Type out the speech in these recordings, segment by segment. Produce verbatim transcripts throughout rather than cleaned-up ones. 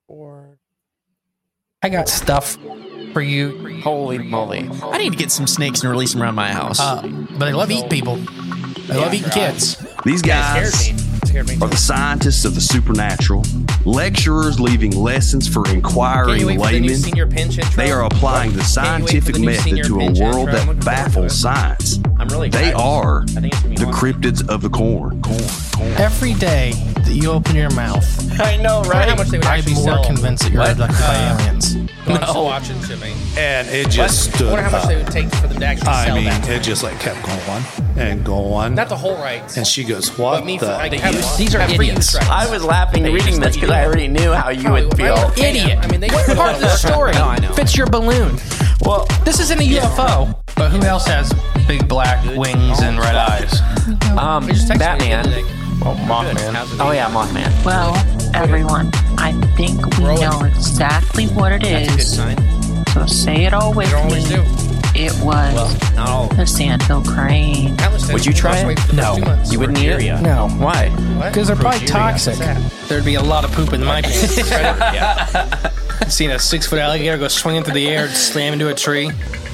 Or I got stuff for you. Holy moly. I need to get some snakes and release them around my house. Uh, but they love eating people. They love eating kids. These guys are the scientists of the supernatural, lecturers leaving lessons for inquiring laymen. They are applying the scientific method to a world that baffles science. They are the cryptids of the corn. corn, corn. Every day that you open your mouth, I know, right? How much they would I'd be more sell. convinced that you're abducted by aliens. No. Watching to me. And it just what? stood I wonder how much up. they would take for them to actually I sell mean, that. it just like kept going and going. Not the whole rights. And she goes, what But me the? for, like, They have- use- these are have free idiots. use rights. I was laughing They reading just this let because you I do it. already knew how you Probably would would. feel. Well, Idiot. I mean, they What part of the story No, I know. fits your balloon? Well, This isn't a U F O. But who else has big black wings and red eyes? um, They just texted me Batman. the other day. Oh, Mothman. Good. How's it Oh, going? yeah, Mothman. Well, everyone, I think we Rolling. know exactly what it That's a good is. sign. So say it all with They always me. do. It was Well, not all of them. the sandhill crane. Atlas said Would you we try must it? wait for the No. first two months. You wouldn't eat it? No. Why? What? Because they're probably Progeria. toxic. What's that? There'd be a lot of poop in my pants. Yeah. Seen a six foot alligator go swinging through the air and slam into a tree.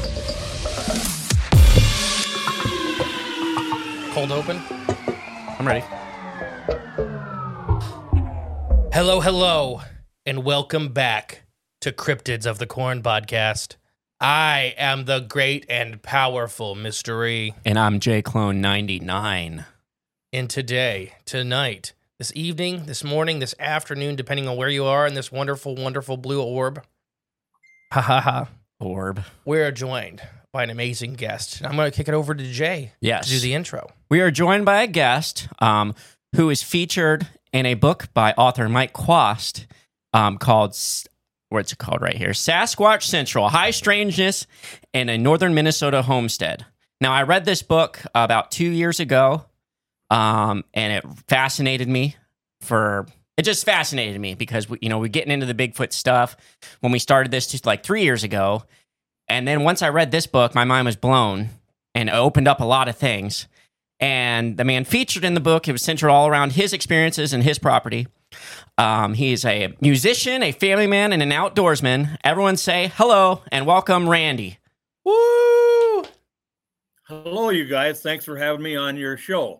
Cold open. I'm ready. Hello, hello, and welcome back to Cryptids of the Corn podcast. I am the great and powerful Mystery. And I'm J Clone ninety-nine. And today, tonight, this evening, this morning, this afternoon, depending on where you are in this wonderful, wonderful blue orb, ha ha ha, Orb. we're joined by an amazing guest. And I'm going to kick it over to Jay Yes. to do the intro. We are joined by a guest um, who is featured in a book by author Mike Quast um, called, S- what's it called right here? Sasquatch Central, High Strangeness in a Northern Minnesota Homestead. Now, I read this book about two years ago, um, and it fascinated me for... It just fascinated me because, we, you know, we're getting into the Bigfoot stuff when we started this just like three years ago. And then once I read this book, my mind was blown and it opened up a lot of things. And the man featured in the book, it was centered all around his experiences and his property. Um, he's a musician, a family man, and an outdoorsman. Everyone say hello and welcome Randy. Woo! Hello, you guys. Thanks for having me on your show.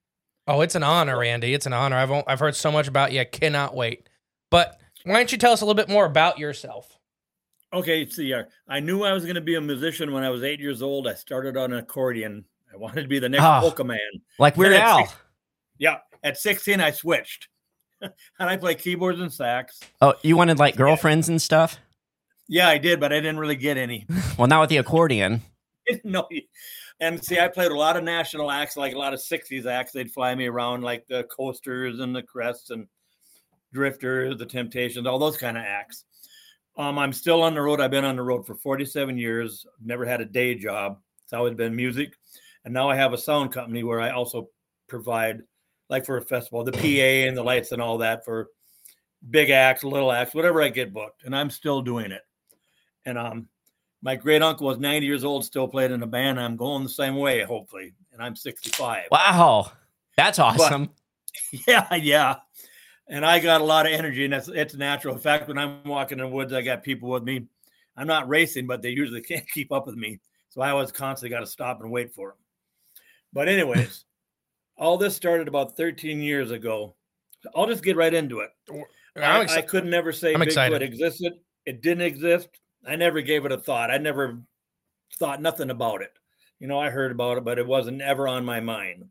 Oh, it's an honor, Andy. It's an honor. I've I've heard so much about you. I cannot wait. But why don't you tell us a little bit more about yourself? Okay, see, uh, I knew I was going to be a musician when I was eight years old. I started on an accordion. I wanted to be the next Oh. polka man. Like Weird Then at Al. six- yeah, at sixteen, I switched. And I play keyboards and sax. Oh, you wanted like girlfriends and stuff? Yeah, I did, but I didn't really get any. Well, not with the accordion. no. And see, I played a lot of national acts, like a lot of sixties acts. They'd fly me around like the Coasters and the Crests and Drifters, the Temptations, all those kind of acts. Um, I'm still on the road. I've been on the road for forty-seven years. Never had a day job. It's always been music. And now I have a sound company where I also provide, like for a festival, the P A and the lights and all that for big acts, little acts, whatever I get booked. And I'm still doing it. And um, my great uncle was ninety years old, still played in a band. I'm going the same way, hopefully. And I'm sixty-five. Wow. That's awesome. Yeah, yeah. And I got a lot of energy, and that's it's natural. In fact, when I'm walking in the woods, I got people with me. I'm not racing, but they usually can't keep up with me. So I always constantly got to stop and wait for them. But anyways, all this started about thirteen years ago. I'll just get right into it. I'm I, exci- I could never say I'm Bigfoot excited. existed. It didn't exist. I never gave it a thought. I never thought nothing about it. You know, I heard about it, but it wasn't ever on my mind.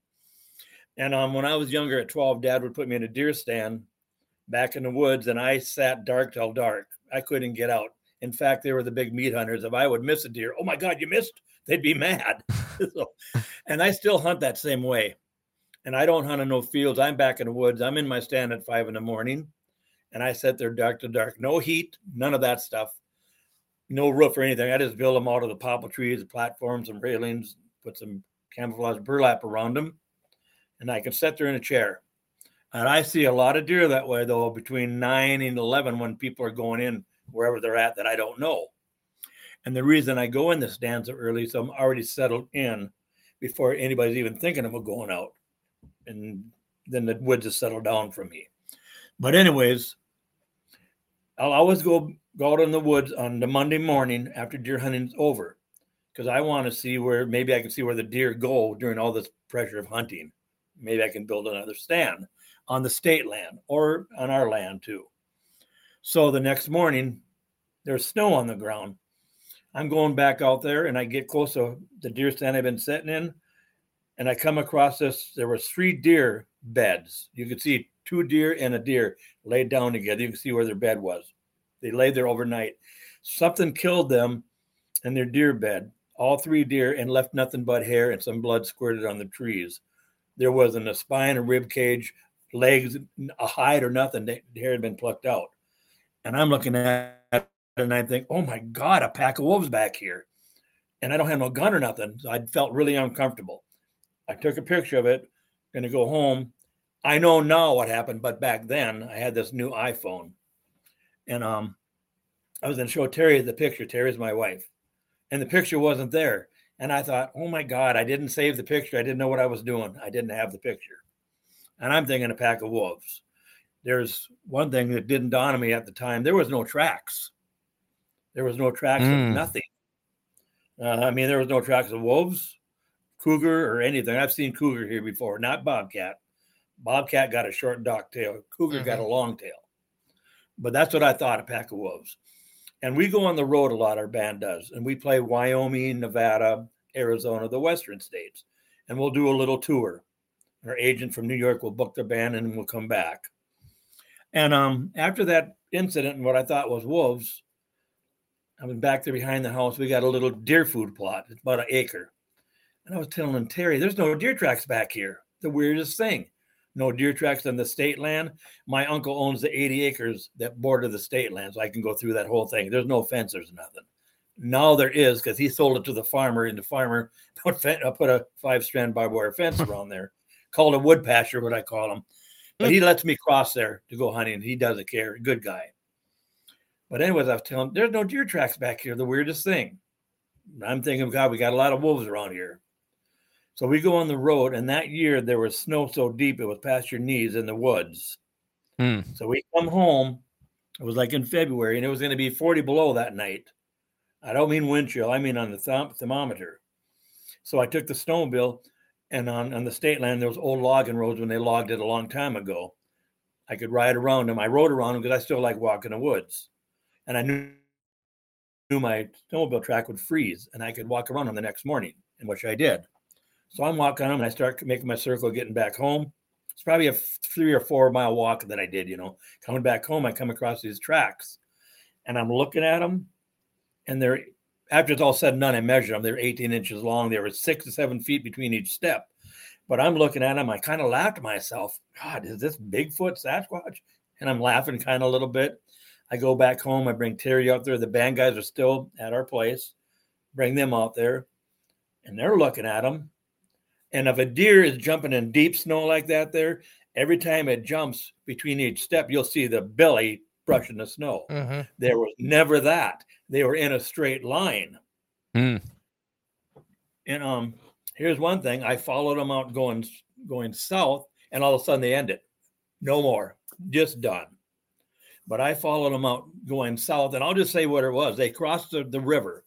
And um, when I was younger at twelve, Dad would put me in a deer stand back in the woods, and I sat dark till dark. I couldn't get out. In fact, they were the big meat hunters. If I would miss a deer, oh my God, you missed, they'd be mad. so, and I still hunt that same way. And I don't hunt in no fields. I'm back in the woods. I'm in my stand at five in the morning, and I sit there dark to dark. No heat, none of that stuff. No roof or anything. I just build them out of the poplar trees, the platforms, and railings, put some camouflage burlap around them, and I can sit there in a chair. And I see a lot of deer that way, though, between nine and eleven when people are going in wherever they're at that I don't know. And the reason I go in the stand so early, so I'm already settled in before anybody's even thinking about going out. And then the woods has settled down for me. But anyways, I'll always go go out in the woods on the Monday morning after deer hunting's over, because I want to see where maybe I can see where the deer go during all this pressure of hunting. Maybe I can build another stand on the state land or on our land too. So the next morning, there's snow on the ground. I'm going back out there, and I get close to the deer stand I've been sitting in, and I come across this. There was three deer beds. You could see two deer and a deer laid down together. You can see where their bed was. They laid there overnight. Something killed them in their deer bed, all three deer, and left nothing but hair and some blood squirted on the trees. There wasn't a spine, a rib cage, legs, a hide or nothing. The hair had been plucked out. And I'm looking at it and I think, oh my God, a pack of wolves back here. And I don't have no gun or nothing. So I felt really uncomfortable. I took a picture of it, going to go home. I know now what happened, but back then I had this new iPhone. And um, I was going to show Terry the picture. Terry's my wife. And the picture wasn't there. And I thought, oh my God, I didn't save the picture. I didn't know what I was doing. I didn't have the picture. And I'm thinking a pack of wolves. There's one thing that didn't dawn on me at the time. There was no tracks. There was no tracks mm. of nothing. Uh, I mean, there was no tracks of wolves, cougar, or anything. I've seen cougar here before, not bobcat. Bobcat got a short dock tail. Cougar mm-hmm. got a long tail. But that's what I thought, a pack of wolves. And we go on the road a lot, our band does. And we play Wyoming, Nevada, Arizona, the western states. And we'll do a little tour. Our agent from New York will book the band and we'll come back. And um, after that incident and what I thought was wolves, I was back there behind the house. We got a little deer food plot. It's about an acre. And I was telling Terry, there's no deer tracks back here. The weirdest thing. No deer tracks on the state land. My uncle owns the eighty acres that border the state land, so I can go through that whole thing. There's no fence, there's nothing. Now there is, because he sold it to the farmer, and the farmer put, put a five-strand barbed wire fence around there, called a wood pasture, what I call him. But he lets me cross there to go hunting. He doesn't care. Good guy. But anyways, I was telling him, there's no deer tracks back here. The weirdest thing. I'm thinking, God, we got a lot of wolves around here. So we go on the road, and that year there was snow so deep it was past your knees in the woods. Mm. So we come home. It was like in February, and it was going to be forty below that night. I don't mean wind chill. I mean on the th- thermometer. So I took the snowmobile, and on, on the state land, there was old logging roads when they logged it a long time ago. I could ride around them. I rode around them because I still like walking the woods. And I knew, knew my snowmobile track would freeze, and I could walk around them the next morning, in which I did. So I'm walking on them, and I start making my circle, getting back home. It's probably a three or four mile walk that I did, you know. Coming back home, I come across these tracks, and I'm looking at them, and they're, after it's all said and done, I measured them. They're eighteen inches long. They were six to seven feet between each step. But I'm looking at them, I kind of laughed to myself, God, is this Bigfoot, Sasquatch? And I'm laughing kind of a little bit. I go back home. I bring Terry out there. The band guys are still at our place. Bring them out there, and they're looking at them. And if a deer is jumping in deep snow like that there, every time it jumps between each step, you'll see the belly brushing the snow. Mm-hmm. There was never that. They were in a straight line. Mm. And um, here's one thing. I followed them out going, going south, and all of a sudden they ended. No more. Just done. But I followed them out going south, and I'll just say what it was. They crossed the, the river.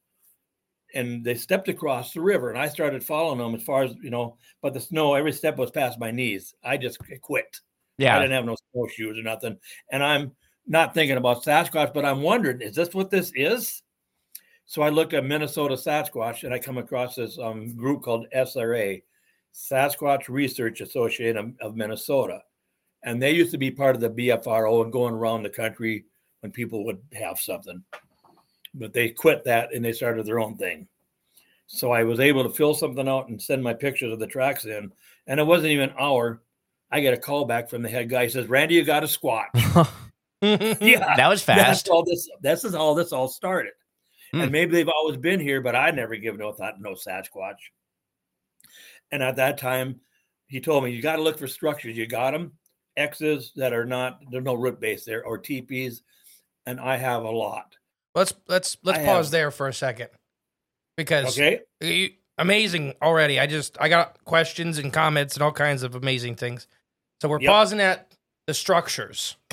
And they stepped across the river, and I started following them as far as, you know, but the snow, every step was past my knees. I just quit. Yeah. I didn't have no snowshoes or nothing. And I'm not thinking about Sasquatch, but I'm wondering, is this what this is? So I looked at Minnesota Sasquatch, and I come across this um, group called S R A, Sasquatch Research Association of, of Minnesota. And they used to be part of the B F R O and going around the country when people would have something. But they quit that and they started their own thing. So I was able to fill something out and send my pictures of the tracks in. And it wasn't even an hour. I get a call back from the head guy. He says, Randy, you got a Squatch. Yeah, that was fast. That's all this, this is how this all started. Mm. And maybe they've always been here, but I never give no thought, no Sasquatch. And at that time, he told me, you got to look for structures. You got them. X's that are not, there's no root base there, or teepees. And I have a lot. Let's let's let's I pause have. there for a second, because okay. you, amazing already. I just I got questions and comments and all kinds of amazing things. So we're yep. pausing at the structures. Okay.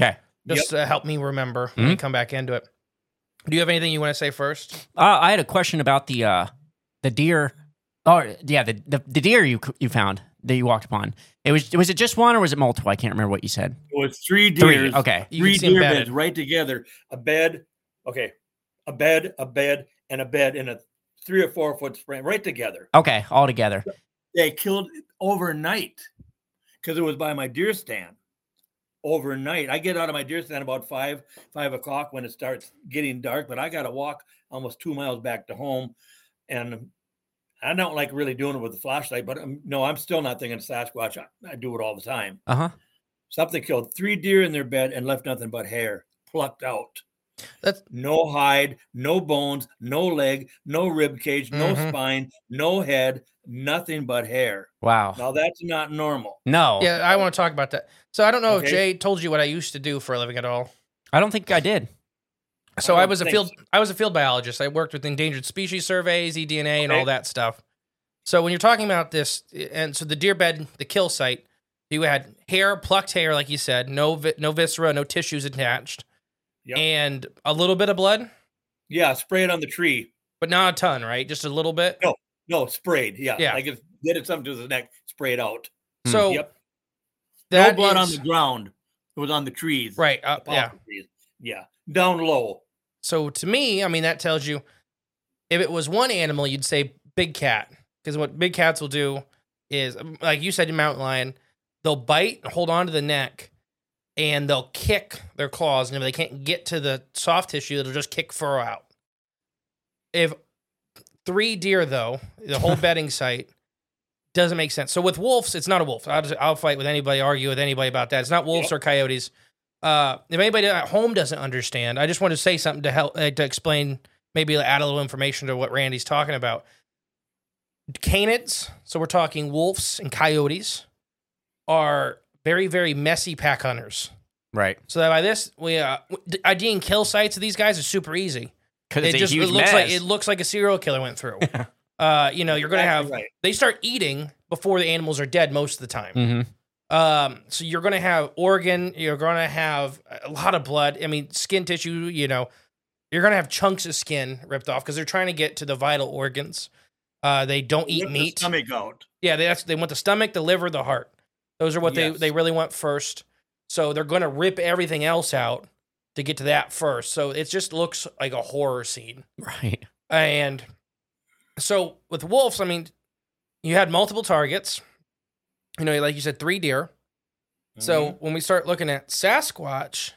just Yep. to help me remember when we come back into it. Do you have anything you want to say first? Uh, I had a question about the uh, the deer. Oh, yeah, the, the the deer you you found that you walked upon. It was was it just one or was it multiple? I can't remember what you said. It was three Three. deers. Okay. You Three can see 'em deer bedded. beds right together. A bed. Okay. A bed, a bed, and a bed in a three or four foot span right together. Okay, all together. They killed overnight because it was by my deer stand. Overnight, I get out of my deer stand about five, five o'clock when it starts getting dark. But I got to walk almost two miles back to home, and I don't like really doing it with the flashlight. But um, no, I'm still not thinking Sasquatch. I, I do it all the time. Uh huh. Something killed three deer in their bed and left nothing but hair plucked out. That's No hide, no bones, no leg, no rib cage, no Mhm. spine, no head, nothing but hair. Wow. Now that's not normal. No. yeah. I want to talk about that. So I don't know Okay. if Jay told you what I used to do for a living at all. I don't think I did. So I I, don't was a think field so. I was a field biologist. I worked with endangered species surveys, E D N A, and Okay. all that stuff. So when you're talking about this, and so the deer bed, the kill site, you had hair, plucked hair, like you said, no vi- no viscera, no tissues attached, Yep. and a little bit of blood, Yeah, sprayed on the tree. but not a ton, right? Just a little bit. No. No, sprayed. Yeah. Yeah. Like if did it something to the neck, sprayed out. So Yep. that no blood is- on the ground. It was on the trees. right. Uh, the yeah. poplar trees. Yeah. Down low. So to me, I mean, that tells you if it was one animal, you'd say big cat. Because what big cats will do is, like you said, mountain lion, they'll bite, hold on to the neck, and they'll kick their claws. And if they can't get to the soft tissue, it'll just kick fur out. If three deer, though, the whole bedding site doesn't make sense. So with wolves, it's not a wolf. I'll, just, I'll fight with anybody, argue with anybody about that. It's not wolves or coyotes. Uh, if anybody at home doesn't understand, I just want to say something to help uh, to explain, maybe add a little information to what Randy's talking about. Canids, so we're talking wolves and coyotes, are very, very messy pack hunters. Right. So that by this, we uh, IDing kill sites of these guys is super easy. Because It it's just a it huge looks mess. like it looks like a serial killer went through. uh, you know, you're gonna have Exactly right. they start eating before the animals are dead most of the time. Mhm. Um, so you're gonna have organ, you're gonna have a lot of blood. I mean, skin tissue. You know, you're gonna have chunks of skin ripped off because they're trying to get to the vital organs. Uh, they don't eat Rip the meat. stomach out. Yeah, they, that's, they want the stomach, the liver, the heart. Those are what Yes. they, they really want first. So they're going to rip everything else out to get to that first. So it just looks like a horror scene. Right. And so with wolves, I mean, you had multiple targets. You know, like you said, three deer. So Mm-hmm. when we start looking at Sasquatch,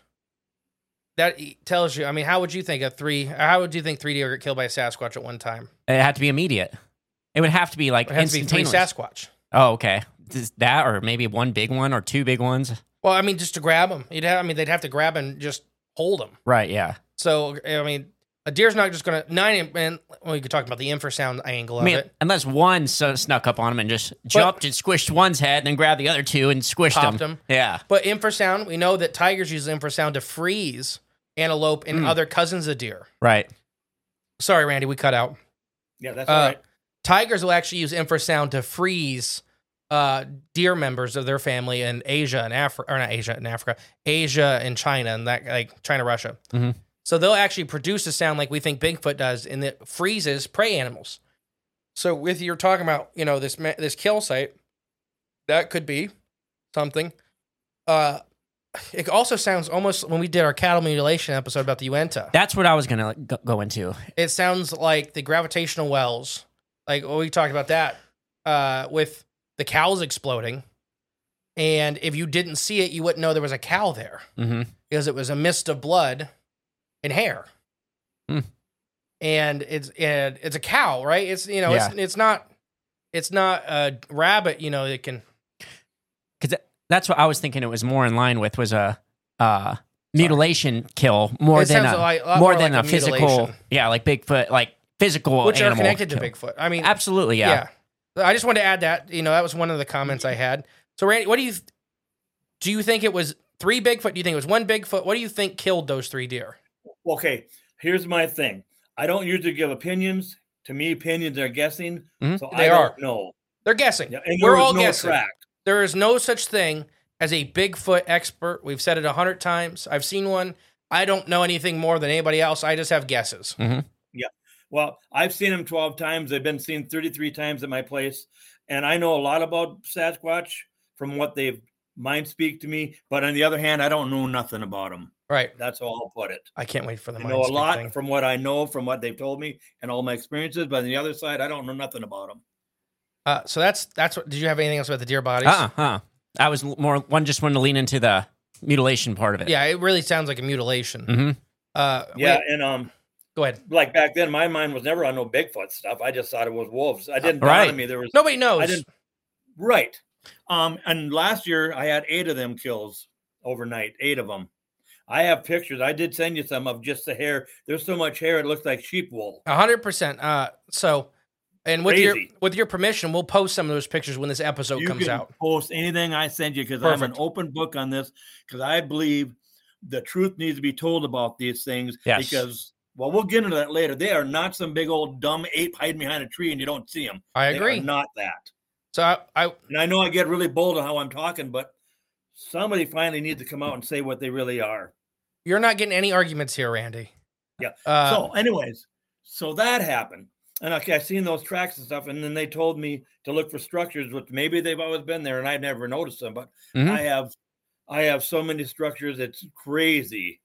that e- tells you, I mean, how would you think of three, how would you think three deer get killed by a Sasquatch at one time? It had to be immediate. It would have to be like It has to be three instantaneous. Sasquatch. Oh, okay. Just that, or maybe one big one or two big ones. Well, I mean, just to grab them. You'd have, I mean, they'd have to grab and just hold them. Right. Yeah. So, I mean, a deer's not just going to nine. And well, you could talk about the infrasound angle I of mean, it. unless one so snuck up on him and just jumped and squished one's head, and then grabbed the other two and squished Popped them. them. Yeah. But infrasound, we know that tigers use infrasound to freeze antelope and Mm. other cousins of deer. Right. Sorry, Randy, we cut out. Yeah, that's Uh, all right. Tigers will actually use infrasound to freeze uh, deer members of their family in Asia and Africa, or not Asia and Africa, Asia and China, and that like China, Russia. Mhm. So they'll actually produce a sound like we think Bigfoot does, and it freezes prey animals. So with you're talking about, you know, this ma- this kill site, that could be something. Uh, it also sounds almost when we did our cattle mutilation episode about the Uinta. That's what I was gonna go, go into. It sounds like the gravitational wells, like well, we talked about that uh, with the cows exploding. And if you didn't see it, you wouldn't know there was a cow there Mm-hmm. because it was a mist of blood and hair. Hmm. And it's and it's a cow, right? It's you know it's it's not it's not a rabbit. You know it can. Because that's what I was thinking. It was more in line with was a uh, mutilation kill more It than sounds a, a lot- lot more more than like a a physical. mutilation. Yeah, like Bigfoot, like physical Which are animal connected kill. to Bigfoot. I mean, Absolutely. Yeah. yeah. I just wanted to add that. You know, that was one of the comments I had. So, Randy, what do you do? You think it was three Bigfoot? Do you think it was one Bigfoot? What do you think killed those three deer? Okay, here's my thing. I don't usually give opinions. To me, opinions are guessing. Mhm. So They I are. don't know. They're guessing. Yeah, and there We're was all no guessing. track. There is no such thing as a Bigfoot expert, we've said it a hundred times. I've seen one. I don't know anything more than anybody else. I just have guesses. Mm-hmm. Yeah. Well, I've seen them twelve times. They've been seen thirty-three times at my place. And I know a lot about Sasquatch from what they've mind speak to me. But on the other hand, I don't know nothing about them. Right. That's how I'll put it. I can't wait for the I mind know a speak lot thing. from what I know, from what they've told me and all my experiences. But on the other side, I don't know nothing about them. Uh, so that's, that's what, did you have anything else about the deer bodies? Uh huh. I was more one just wanted to lean into the mutilation part of it. Yeah, it really sounds like a mutilation. Mm-hmm. Uh, Yeah. wait, And, um, go ahead. like back then, my mind was never on no Bigfoot stuff. I just thought it was wolves. I didn't Uh, dawn right. on me there was Nobody knows. I didn't. Right. Um, and last year I had eight of them kills overnight. Eight of them. I have pictures. I did send you some of just the hair. There's so much hair it looks like sheep wool. A hundred percent. Uh, so, and with your Crazy. with your permission, we'll post some of those pictures when this episode You comes can out. post anything I send you because I'm an Perfect. open book on this because I believe the truth needs to be told about these things. Yes. Because well, we'll get into that later. They are not some big old dumb ape hiding behind a tree and you don't see them. I They agree. are not that. So I, I And I know I get really bold on how I'm talking, but somebody finally needs to come out and say what they really are. you're not getting any arguments here, Randy. Yeah. Uh, so, anyways, so that happened. And okay, I seen those tracks and stuff, and then they told me to look for structures, which maybe they've always been there, and I never noticed them. But Mhm. I have, I have so many structures, it's crazy.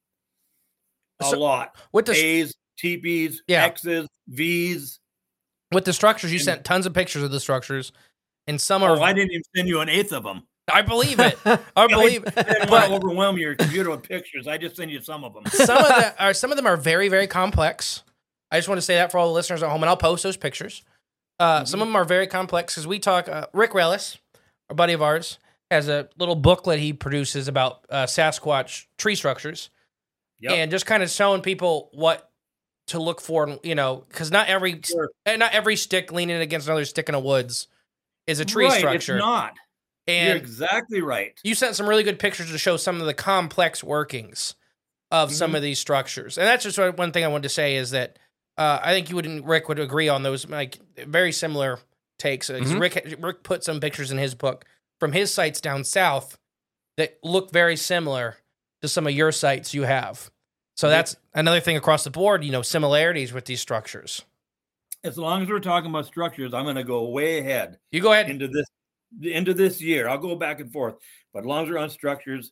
A So, lot. with the A's, teepees, Yeah. X's, V's. with the structures, you and- sent tons of pictures of the structures, and some are. Oh, I didn't even send you an eighth of them. I believe it. I believe. I didn't want But to overwhelm your computer with pictures. I just send you some of them. some of them are some of them are very very complex. I just want to say that for all the listeners at home, and I'll post those pictures. Uh, Mm-hmm. Some of them are very complex because we talk. Uh, Rick Rellis, a buddy of ours, has a little booklet he produces about uh, Sasquatch tree structures, Yep. and just kind of showing people what to look for. And you know, because not every Sure. eh, not every stick leaning against another stick in a woods is a tree Right, structure. It's not. You're And exactly right. you sent some really good pictures to show some of the complex workings of some Mhm. of these structures. And that's just what- one thing I wanted to say is that uh, I think you would and Rick would agree on those, like very similar takes. Uh, 'cause Mhm. Rick Rick put some pictures in his book from his sites down south that look very similar to some of your sites you have. So Yep. that's another thing across the board, you know, similarities with these structures. As long as we're talking about structures, I'm going to go way ahead You go ahead. into this into this year. I'll go back and forth, but as long as we're on structures,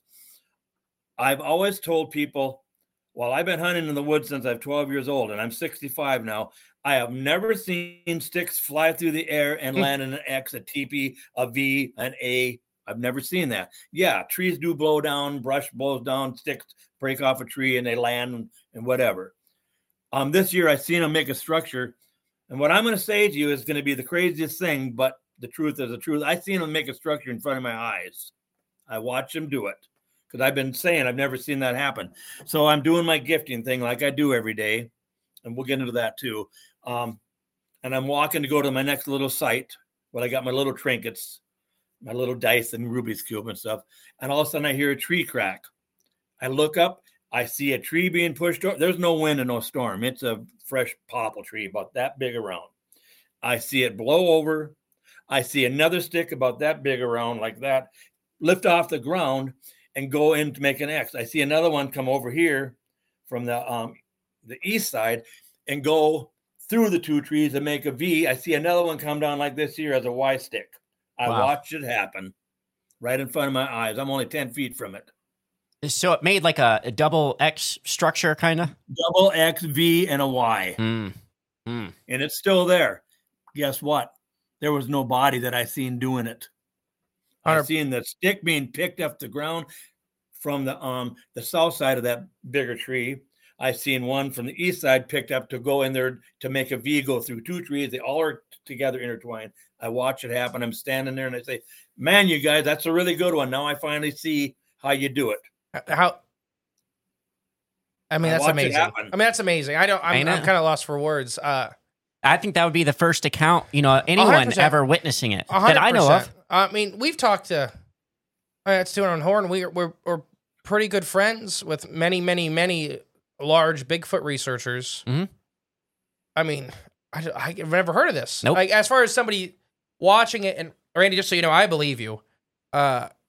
I've always told people, well, I've been hunting in the woods since I'm twelve years old, and I'm sixty-five now. I have never seen sticks fly through the air and Hmm. land in an X, a teepee, a V, an A. I've never seen that. Yeah, trees do blow down, brush blows down, sticks break off a tree, and they land and whatever. Um, this year I seen them make a structure, and what I'm going to say to you is going to be the craziest thing, but the truth is the truth. I seen them make a structure in front of my eyes. I watched them do it because I've been saying I've never seen that happen. So I'm doing my gifting thing like I do every day, and we'll get into that too. Um, and I'm walking to go to my next little site where I got my little trinkets, my little dice and Rubik's Cube and stuff. And all of a sudden I hear a tree crack. I look up, I see a tree being pushed over. There's no wind and no storm. It's a fresh popple tree about that big around. I see it blow over. I see another stick about that big around like that, lift off the ground and go in to make an X. I see another one come over here from the um, the east side and go through the two trees and make a V. I see another one come down like this here as a Y stick. I Wow. watched it happen right in front of my eyes. I'm only ten feet from it. So it made like a, a double X structure, kind of. Double X, V, and a Y. Mm. Mm. And it's still there. Guess what? There was no body that I seen doing it. I Hunter- seen the stick being picked up the ground from the um the south side of that bigger tree. I seen one from the east side picked up to go in there to make a V go through two trees. They all are together intertwined. I watch it happen. I'm standing there and I say, "Man, you guys, that's a really good one. Now I finally see how you do it." How? I mean, I that's watch it amazing. happen. I mean, that's amazing. I don't. I'm, Ain't I'm it? kind of lost for words. Uh, I think that would be the first account, you know, anyone percent. ever witnessing it A hundred that I know of. percent. I mean, we've talked to. Uh, it's doing on Horn. We, we're we're pretty good friends with many, many, many large Bigfoot researchers. Mhm. I mean, I, I've never heard of this. Nope. Like, as far as somebody watching it, and Randy, just so you know, I believe you. Uh,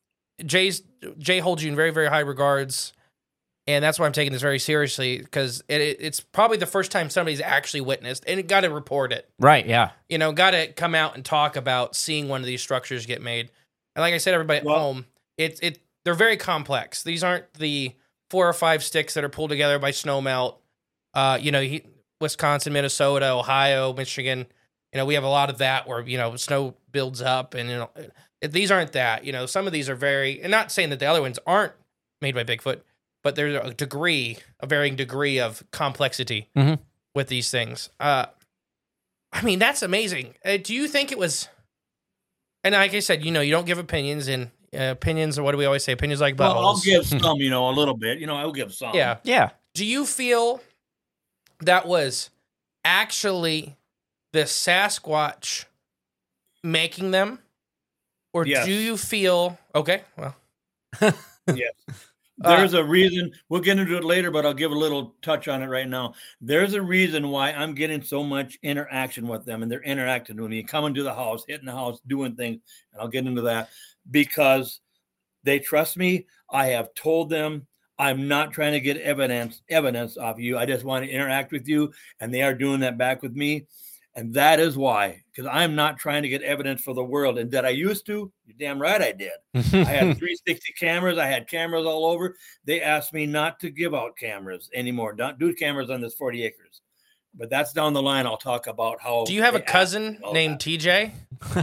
Jay's Jay holds you in very, very high regards, and that's why I'm taking this very seriously, because it, it, it's probably the first time somebody's actually witnessed, and it got to report it. Right, yeah. You know, got to come out and talk about seeing one of these structures get made. And like I said, everybody at Well- home, it's it they're very complex. These aren't the four or five sticks that are pulled together by snowmelt. Uh, you know, he, Wisconsin, Minnesota, Ohio, Michigan. You know, we have a lot of that where, you know, snow builds up, and, you know, these aren't that. You know, some of these are very, and not saying that the other ones aren't made by Bigfoot, but there's a degree, a varying degree of complexity Mhm. with these things. Uh, I mean, that's amazing. Uh, do you think it was, and like I said, you know, you don't give opinions, and uh, opinions, or what do we always say? Opinions like Well, I'll buttholes. give some, you know, a little bit. You know, I'll give some. Yeah. Yeah. Do you feel that was actually the Sasquatch making them? Or Yes. do you feel, okay, well, Yes. There's a reason. We'll get into it later, but I'll give a little touch on it right now. There's a reason why I'm getting so much interaction with them, and they're interacting with me, coming to the house, hitting the house, doing things, and I'll get into that because they trust me. I have told them I'm not trying to get evidence evidence of you. I just want to interact with you, and they are doing that back with me. And that is why, because I'm not trying to get evidence for the world. And that I used to, you're damn right I did. I had three sixty cameras. I had cameras all over. They asked me not to give out cameras anymore. Don't do cameras on this forty acres. But that's down the line. I'll talk about how. do you have a they asked cousin me all named that. T J?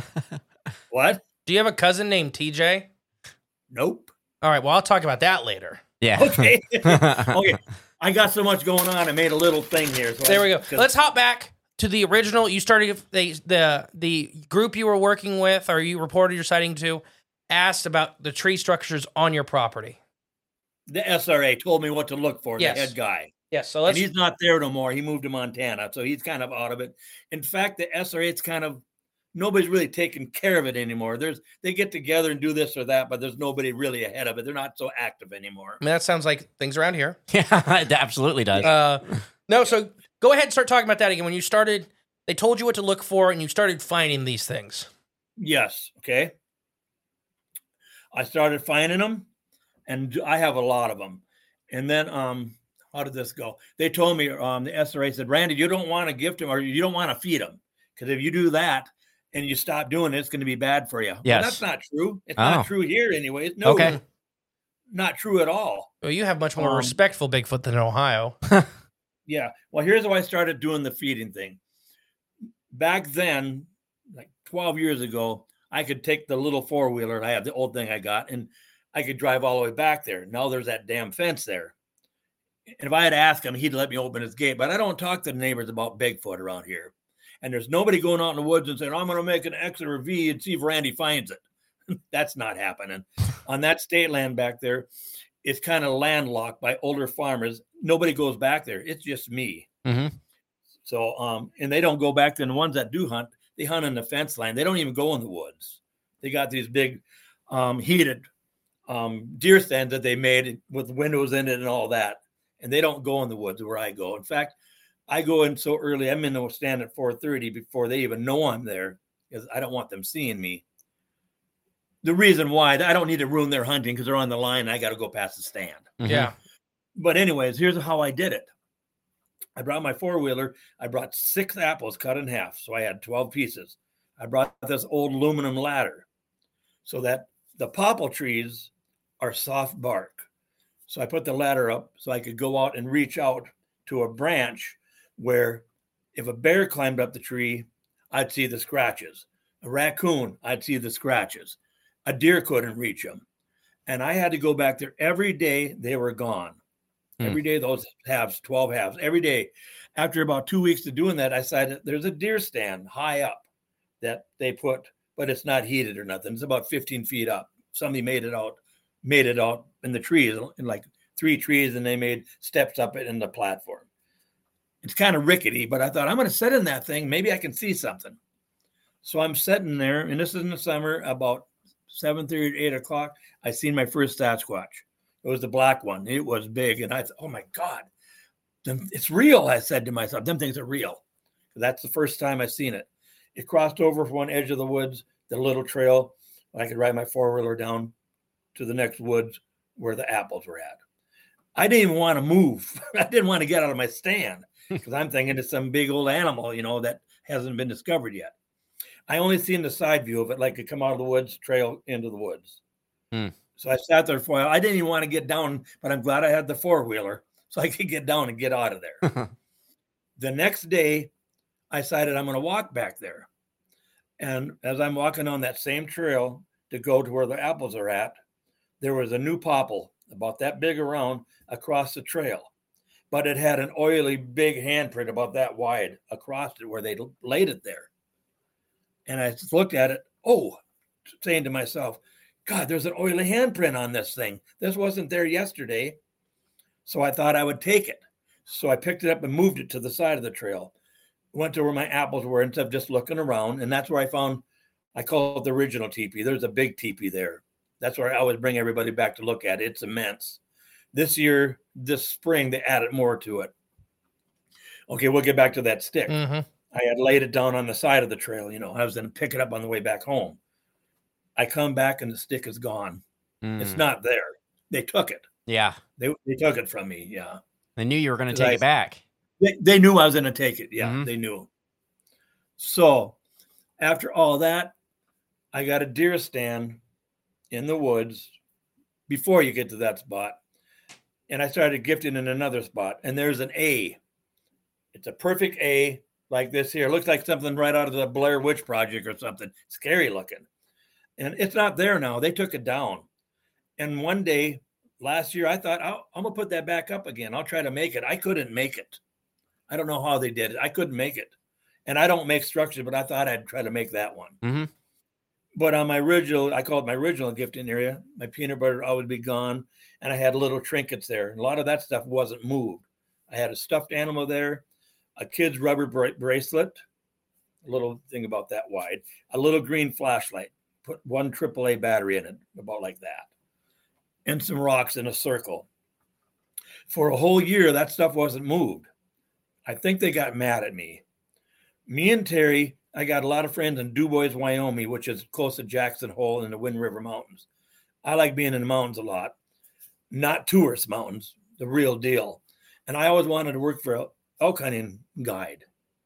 What? Do you have a cousin named T J? Nope. All right, well, I'll talk about that later. Yeah. Okay. Okay. I got so much going on. I made a little thing here. So There I- we go. 'cause- Let's hop back to the original. You started the the the group you were working with, or you reported your sighting to, asked about the tree structures on your property. The S R A told me what to look for. Yes. The head guy. Yes, so And let's. he's not there no more. He moved to Montana, so he's kind of out of it. In fact, the S R A, it's kind of nobody's really taking care of it anymore. There's they get together and do this or that, but there's nobody really ahead of it. They're not so active anymore. I mean, that sounds like things around here. Yeah, it absolutely does. Uh, no, so go ahead and start talking about that again. When you started, they told you what to look for, and you started finding these things. Yes. Okay. I started finding them, and I have a lot of them. And then, um, how did this go? They told me, um, the S R A said, Randy, you don't want to gift them, or you don't want to feed them, because if you do that and you stop doing it, it's going to be bad for you. Well, Yes. that's not true. It's Oh. not true here, anyways. No, Okay. not true at all. Well, you have much more Um, respectful Bigfoot than Ohio. Yeah. Well, here's how I started doing the feeding thing. Back then, like twelve years ago, I could take the little four wheeler. I have the old thing I got, and I could drive all the way back there. Now there's that damn fence there. And if I had asked him, he'd let me open his gate. But I don't talk to the neighbors about Bigfoot around here. And there's nobody going out in the woods and saying, I'm going to make an X or a V and see if Randy finds it. That's not happening. On that state land back there, it's kind of landlocked by older farmers. Nobody goes back there. It's just me. Mhm. So, um, and they don't go back there. And the ones that do hunt, they hunt in the fence line. They don't even go in the woods. They got these big um, heated um, deer stands that they made with windows in it and all that. And they don't go in the woods where I go. In fact, I go in so early, I'm in the stand at four thirty before they even know I'm there, because I don't want them seeing me. The reason why, I don't need to ruin their hunting because they're on the line and I got to go past the stand. Mhm. Yeah. But anyways, here's how I did it. I brought my four-wheeler. I brought six apples cut in half, so I had twelve pieces. I brought this old aluminum ladder so that the popple trees are soft bark. So I put the ladder up so I could go out and reach out to a branch where if a bear climbed up the tree, I'd see the scratches. A raccoon, I'd see the scratches. A deer couldn't reach them. And I had to go back there every day. They were gone. Hmm. Every day, those halves, twelve halves, every day. After about two weeks of doing that, I decided there's a deer stand high up that they put, but it's not heated or nothing. It's about fifteen feet up. Somebody made it out, made it out in the trees, in like three trees, and they made steps up it in the platform. It's kind of rickety, but I thought I'm going to sit in that thing. Maybe I can see something. So I'm sitting there, and this is in the summer, about seven thirty, eight o'clock. I seen my first Sasquatch. It was the black one. It was big. And I thought, oh my God, it's real. I said to myself, them things are real. That's the first time I seen it. It crossed over from one edge of the woods, the little trail. I could ride my four-wheeler down. to the next woods where the apples were at. I didn't even want to move. I didn't want to get out of my stand because I'm thinking it's some big old animal, you know, that hasn't been discovered yet. I only seen the side view of it, like it come out of the woods, trail into the woods. Hmm. So I sat there for a while. I didn't even want to get down, but I'm glad I had the four-wheeler so I could get down and get out of there. The next day, I decided I'm going to walk back there. And as I'm walking on that same trail to go to where the apples are at, there was a new popple about that big around across the trail. But it had an oily, big handprint about that wide across it where they laid it there. And I just looked at it, oh, saying to myself, God, there's an oily handprint on this thing. This wasn't there yesterday. So I thought I would take it. So I picked it up and moved it to the side of the trail. Went to where my apples were instead of just looking around. And that's where I found, I call it the original teepee. There's a big teepee there. That's where I always bring everybody back to look at it. It's immense. This year, this spring, they added more to it. Okay, we'll get back to that stick. Mm-hmm. I had laid it down on the side of the trail. You know, I was going to pick it up on the way back home. I come back and the stick is gone. Mm. It's not there. They took it. Yeah. They they took it from me. Yeah. They knew you were going to take I, it back. They, they knew I was going to take it. Yeah, mm-hmm. They knew. So after all that, I got a deer stand in the woods before you get to that spot. And I started gifting in another spot. And there's an A. It's a perfect A like this here. It looks like something right out of the Blair Witch Project or something. Scary looking. And it's not there now. They took it down. And one day last year, I thought, oh, I'm going to put that back up again. I'll try to make it. I couldn't make it. I don't know how they did it. I couldn't make it. And I don't make structures, but I thought I'd try to make that one. Mm-hmm. But on my original, I call it my original gifting area, my peanut butter would always be gone. And I had little trinkets there. And a lot of that stuff wasn't moved. I had a stuffed animal there, a kid's rubber bra- bracelet, a little thing about that wide, a little green flashlight, put one triple A battery in it, about like that, and some rocks in a circle. For a whole year, that stuff wasn't moved. I think they got mad at me. Me and Terry, I got a lot of friends in DuBois, Wyoming, which is close to Jackson Hole in the Wind River Mountains. I like being in the mountains a lot, not tourist mountains, the real deal. And I always wanted to work for an elk hunting guide.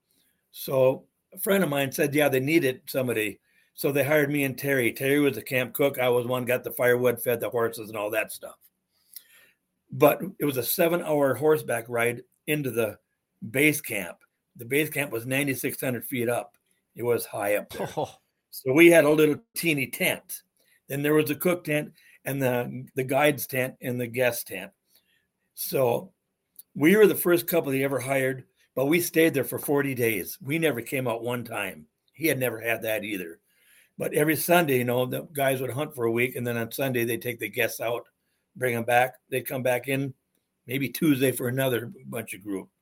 So a friend of mine said, yeah, they needed somebody. So they hired me and Terry. Terry was a camp cook. I was one, got the firewood, fed the horses and all that stuff. But it was a seven hour horseback ride into the base camp. The base camp was ninety-six hundred feet up. It was high up there. Oh. So we had a little teeny tent. Then there was a cook tent and the, the guide's tent and the guest tent. So we were the first couple he ever hired, but we stayed there for forty days. We never came out one time. He had never had that either. But every Sunday, you know, the guys would hunt for a week. And then on Sunday, they'd take the guests out, bring them back. They'd come back in maybe Tuesday for another bunch of group.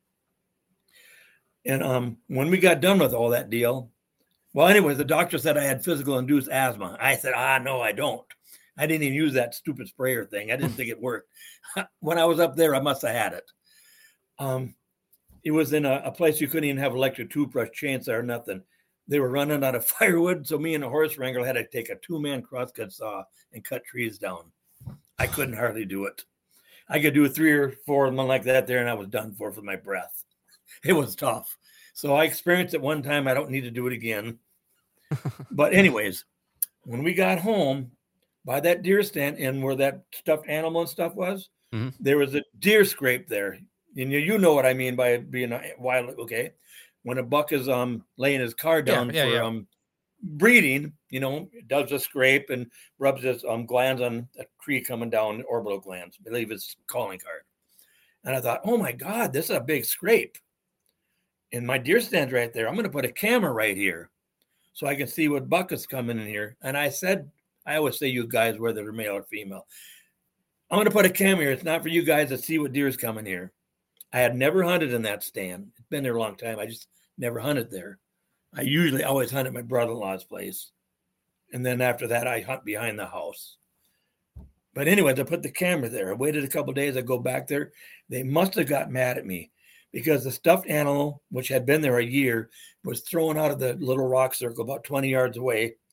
And um, when we got done with all that deal, well, anyways, the doctor said I had physical induced asthma. I said, ah, no, I don't. I didn't even use that stupid sprayer thing. I didn't think it worked. When I was up there, I must have had it. Um, it was in a, a place you couldn't even have electric toothbrush, chainsaw, or nothing. They were running out of firewood, so me and a horse wrangler had to take a two-man crosscut saw and cut trees down. I couldn't hardly do it. I could do three or four of them like that there, and I was done for for my breath. It was tough. So I experienced it one time. I don't need to do it again. But anyways, when we got home by that deer stand and where that stuffed animal and stuff was, mm-hmm. there was a deer scrape there. And you, you know what I mean by being a wild, okay? When a buck is um laying his car down yeah, yeah, for yeah. um breeding, you know, it does a scrape and rubs his um glands on a tree coming down, orbital glands, I believe it's calling card. And I thought, oh my God, this is a big scrape. And my deer stand's right there. I'm going to put a camera right here so I can see what buck is coming in here. And I said, I always say you guys, whether they're male or female, I'm going to put a camera here. It's not for you guys to see what deer's coming here. I had never hunted in that stand. It's been there a long time. I just never hunted there. I usually always hunt at my brother-in-law's place. And then after that, I hunt behind the house. But anyways, I put the camera there. I waited a couple of days. I go back there. They must have got mad at me because the stuffed animal, which had been there a year, was thrown out of the little rock circle about twenty yards away.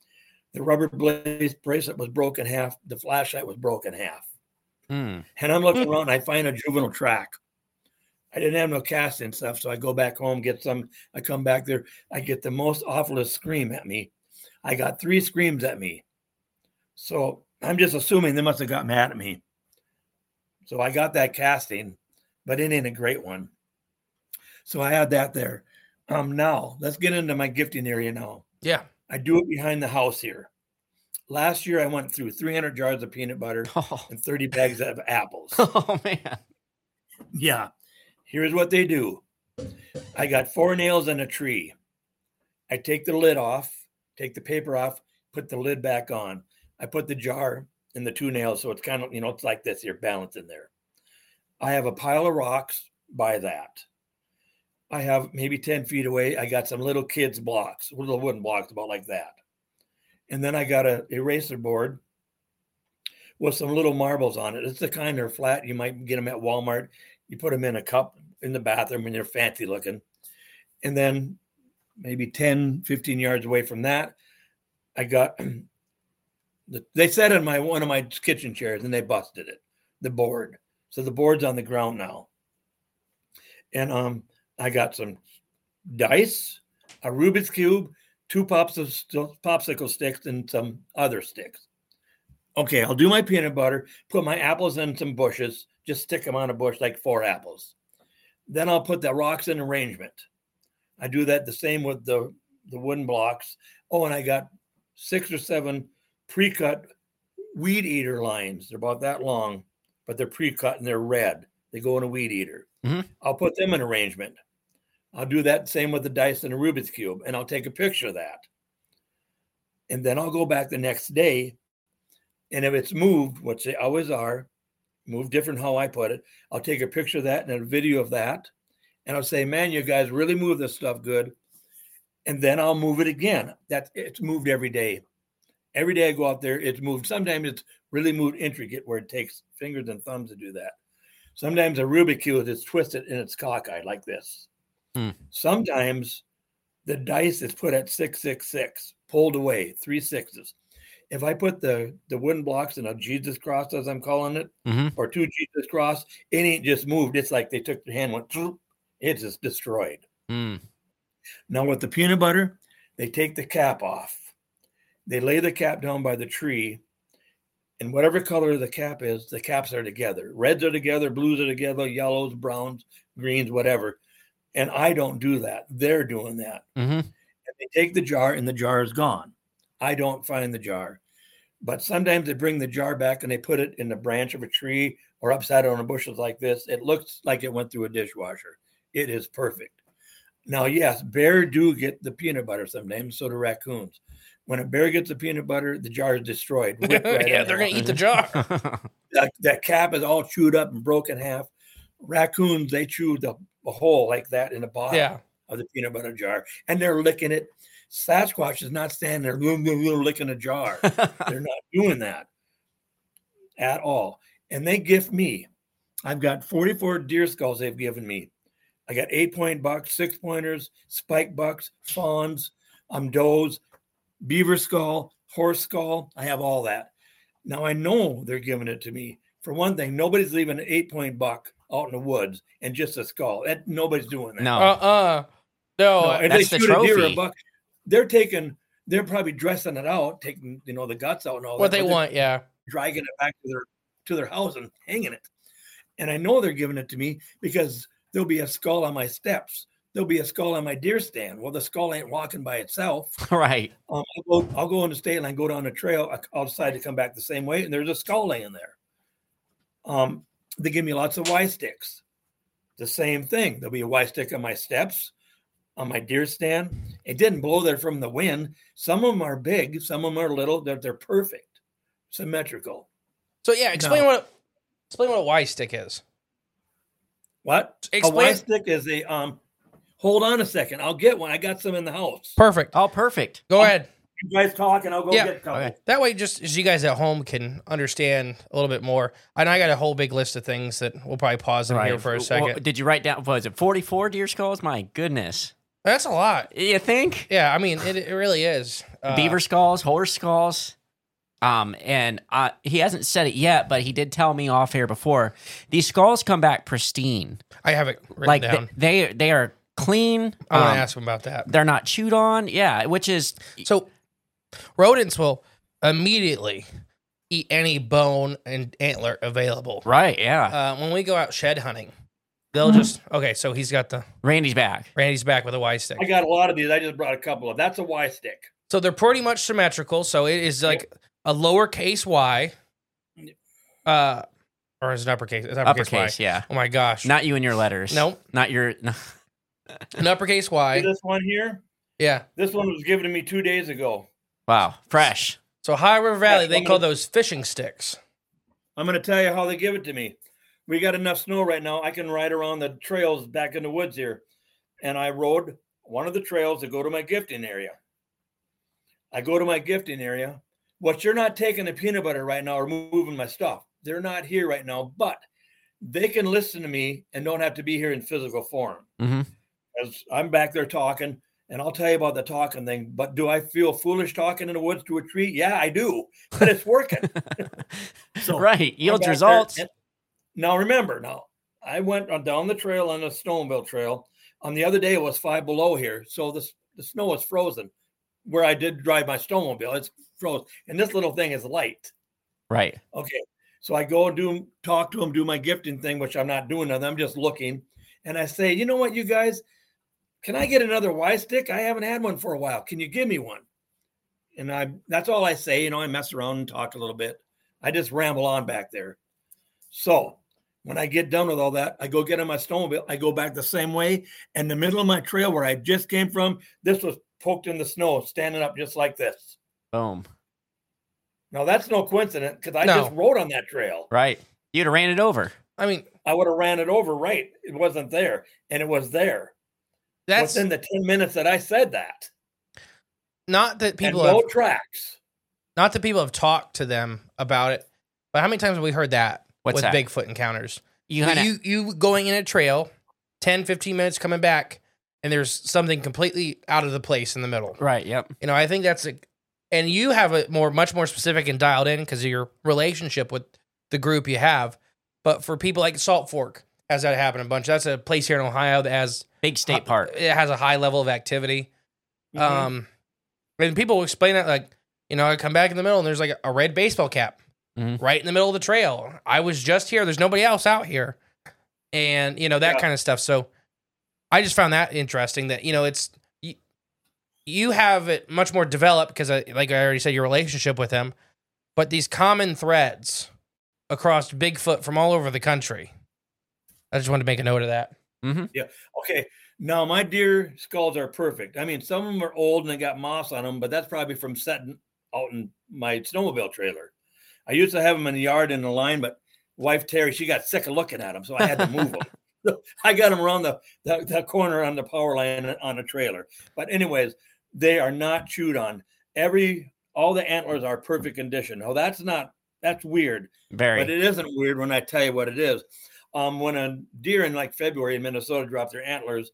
The rubber bracelet was broken half. The flashlight was broken half. Mm. And I'm looking around and I find a juvenile track. I didn't have no cast and stuff. So I go back home, get some. I come back there. I get the most awfulest scream at me. I got three screams at me. So I'm just assuming they must have got mad at me. So I got that casting, but it ain't a great one. So I had that there. Um, now let's get into my gifting area now. Yeah. I do it behind the house here. Last year I went through three hundred jars of peanut butter Oh. and thirty bags of apples. Oh, man. Yeah. Here's what they do. I got four nails in a tree. I take the lid off, take the paper off, put the lid back on. I put the jar in the two nails. So it's kind of, you know, it's like this here, balanced in there. I have a pile of rocks by that. I have maybe ten feet away. I got some little kids blocks, little wooden blocks about like that. And then I got a eraser board with some little marbles on it. It's the kind that are flat. You might get them at Walmart. You put them in a cup in the bathroom and they're fancy looking. And then maybe ten, fifteen yards away from that, I got, the, they sat in my one of my kitchen chairs and they busted it, the board. So the board's on the ground now. And um, I got some dice, a Rubik's Cube, two popsicle, popsicle sticks, and some other sticks. Okay, I'll do my peanut butter, put my apples in some bushes, just stick them on a bush like four apples. Then I'll put the rocks in arrangement. I do that the same with the, the wooden blocks. Oh, and I got six or seven pre-cut weed eater lines. They're about that long, but they're pre-cut and they're red. They go in a weed eater. Mm-hmm. I'll put them in arrangement. I'll do that same with the dice and the Rubik's Cube, and I'll take a picture of that. And then I'll go back the next day, and if it's moved, which they always are, move different how I put it, I'll take a picture of that and a video of that, and I'll say, man, you guys really move this stuff good. And then I'll move it again. That it's moved every day. Every day I go out there, it's moved. Sometimes it's really moved intricate where it takes fingers and thumbs to do that. Sometimes a Rubik's Cube is twisted and it's cockeyed like this. Hmm. Sometimes the dice is put at six six six, pulled away, three sixes. If I put the, the wooden blocks in a Jesus cross, as I'm calling it, mm-hmm. or two Jesus cross, it ain't just moved. It's like they took the hand, went, it's just destroyed. Mm. Now with the peanut butter, they take the cap off. They lay the cap down by the tree, and whatever color the cap is, the caps are together. Reds are together, blues are together, yellows, browns, greens, whatever. And I don't do that. They're doing that. Mm-hmm. And they take the jar, and the jar is gone. I don't find the jar. But sometimes they bring the jar back, and they put it in the branch of a tree or upside down on bushes like this. It looks like it went through a dishwasher. It is perfect. Now, yes, bear do get the peanut butter sometimes, so do raccoons. When a bear gets the peanut butter, the jar is destroyed. Right yeah, they're going to eat the jar. that, that cap is all chewed up and broken in half. Raccoons, they chew the a hole like that in the bottom yeah. of the peanut butter jar, and they're licking it. Sasquatch is not standing there licking a jar. They're not doing that at all. And they gift me. I've got forty-four deer skulls they've given me. I got eight-point bucks, six-pointers, spike bucks, fawns, um, does, beaver skull, horse skull. I have all that. Now, I know they're giving it to me. For one thing, nobody's leaving an eight-point buck out in the woods and just a skull. That, nobody's doing that. No. Uh-uh. No, no if that's they the shoot trophy. A deer or a buck, they're taking, they're probably dressing it out, taking, you know, the guts out and all what that. What they want, yeah. Dragging it back to their to their house and hanging it. And I know they're giving it to me because there'll be a skull on my steps. There'll be a skull on my deer stand. Well, the skull ain't walking by itself. Right. Um, I'll, go, I'll go in the state line, go down the trail. I'll decide to come back the same way, and there's a skull laying there. Um, they give me lots of Y sticks. The same thing. There'll be a Y stick on my steps, on my deer stand. It didn't blow there from the wind. Some of them are big. Some of them are little. They're, they're perfect, symmetrical. So yeah, explain now, what explain what a Y stick is. What? Explain. A Y stick is a um. Hold on a second. I'll get one. I got some in the house. Perfect. Oh, perfect. Go I'll, ahead. You guys talk, and I'll go yeah. get a couple. Okay. That way, just as you guys at home can understand a little bit more. And I got a whole big list of things that we'll probably pause in right. here for a second. Well, did you write down? Was it forty-four deer skulls? My goodness. That's a lot. You think? Yeah, I mean, it, it really is. Uh, Beaver skulls, horse skulls. Um, and uh, he hasn't said it yet, but he did tell me off here before. These skulls come back pristine. I have it written like down. They, they they are clean. I want um, to ask him about that. They're not chewed on. Yeah, which is So rodents will immediately eat any bone and antler available. right. Yeah, Uh, when we go out shed hunting, they'll just okay. So he's got the Randy's back. Randy's back with a Y stick. I got a lot of these. I just brought a couple of. That's a Y stick. So they're pretty much symmetrical. So it is like a lowercase y, uh, or is it uppercase? It's uppercase, Uppercase. Y. Yeah, Oh my gosh! not you and your letters. Nope. not your. No. An uppercase See Y. this one here? Yeah. This one was given to me two days ago. Wow, fresh. So High River Valley, Yeah, they one call of- those fishing sticks. I'm going to tell you how they give it to me. We got enough snow right now. I can ride around the trails back in the woods here. And I rode one of the trails to go to my gifting area. I go to my gifting area. What you're not taking the peanut butter right now or moving my stuff. They're not here right now, but they can listen to me and don't have to be here in physical form. Mm-hmm. As I'm back there talking, and I'll tell you about the talking thing. But do I feel foolish talking in the woods to a tree? Yeah, I do, but it's working. So Right, I'm yields back results. there, and- Now remember, now I went on down the trail on the snowmobile trail. On the other day, it was five below here, so the the snow was frozen. Where I did drive my snowmobile, it's frozen, and this little thing is light. Right. Okay, so I go and do talk to him, do my gifting thing, which I'm not doing. Nothing. I'm just looking, and I say, you know what, you guys, can I get another Y stick? I haven't had one for a while. Can you give me one? And I that's all I say. You know, I mess around and talk a little bit. I just ramble on back there. So when I get done with all that, I go get on my snowmobile. I go back the same way. And the middle of my trail where I just came from, this was poked in the snow, standing up just like this. Boom. Now that's no coincidence because I No. just rode on that trail. Right. You'd have ran it over. I mean, I would have ran it over right. It wasn't there. And it was there. that's Within the ten minutes that I said that. not that people and no have, tracks. not that people have talked to them about it, but how many times have we heard that What's with that? Bigfoot encounters? You You, kinda, you you going in a trail, ten, fifteen minutes coming back, and there's something completely out of the place in the middle. right. Yep. You know, I think that's a, and you have a more, much more specific and dialed in because of your relationship with the group you have. But for people like Salt Fork, has that happen a bunch? That's a place here in Ohio that has Big state park. It has a high level of activity. Mhm. Um, and people will explain that like, you know, I come back in the middle and there's like a red baseball cap Mhm. right in the middle of the trail. I was just here. There's nobody else out here, and you know that Yeah. kind of stuff. So I just found that interesting. That you know it's you, you have it much more developed because, like I already said, your relationship with him, but these common threads across Bigfoot from all over the country. I just wanted to make a note of that. Mm-hmm. Okay. Now my deer skulls are perfect. I mean, some of them are old and they got moss on them, but that's probably from setting out in my snowmobile trailer. I used to have them in the yard in the line, but wife Terry, she got sick of looking at them, so I had to move them. So I got them around the, the, the corner on the power line on a trailer. But anyways, they are not chewed on. Every all the antlers are perfect condition. Oh, that's not that's weird. Very. But it isn't weird when I tell you what it is. Um, when a deer in like February in Minnesota drop their antlers,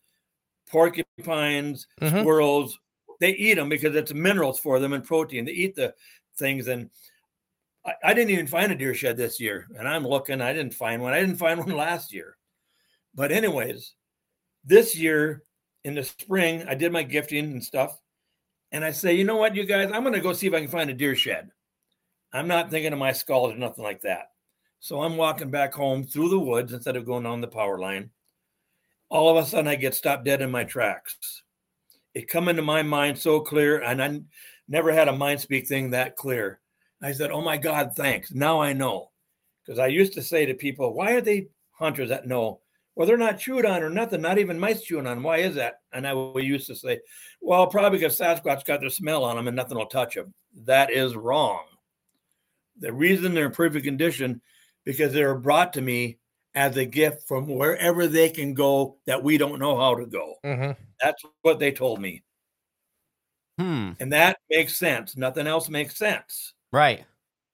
porcupines, Mhm. squirrels, they eat them because it's minerals for them and protein. They eat the things. And I, I didn't even find a deer shed this year. And I'm looking, I didn't find one. I didn't find one last year. But anyways, this year in the spring, I did my gifting and stuff. And I say, you know what, you guys, I'm going to go see if I can find a deer shed. I'm not thinking of my skulls or nothing like that. So I'm walking back home through the woods instead of going down the power line. All of a sudden, I get stopped dead in my tracks. It come into my mind so clear, and I never had a mind speak thing that clear. I said, oh my God, thanks. Now I know. Because I used to say to people, why are they hunters that know? Well, they're not chewed on or nothing, not even mice chewing on. Why is that? And I we used to say, well, probably because Sasquatch got their smell on them and nothing will touch them. That is wrong. The reason they're in perfect condition, because they were brought to me as a gift from wherever they can go that we don't know how to go. Mm-hmm. That's what they told me. Hmm. And that makes sense. Nothing else makes sense. Right.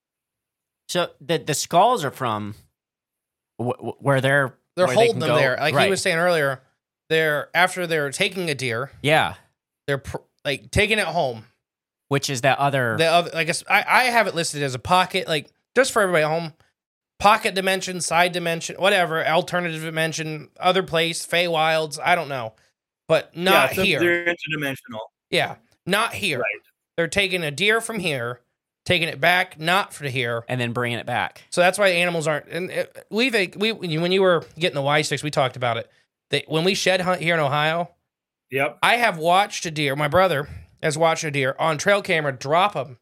So the the skulls are from wh- wh- where they're They're where they holding can them go- there. Like right. he was saying earlier, they're after they're taking a deer, Yeah. they're pr- like taking it home. Which is that other. The other, I guess I, I have it listed as a pocket, like just for everybody at home. Pocket dimension, side dimension, whatever, alternative dimension, other place, Feywilds, I don't know. But not yeah, so here. They're interdimensional. Yeah, not here. Right. They're taking a deer from here, taking it back, not for here. and then bringing it back. So that's why animals aren't. And it, we've we when you were getting the Y six, we talked about it. They, when we shed hunt here in Ohio, Yep. I have watched a deer. My brother has watched a deer on trail camera drop them.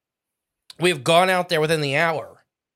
We've gone out there within the hour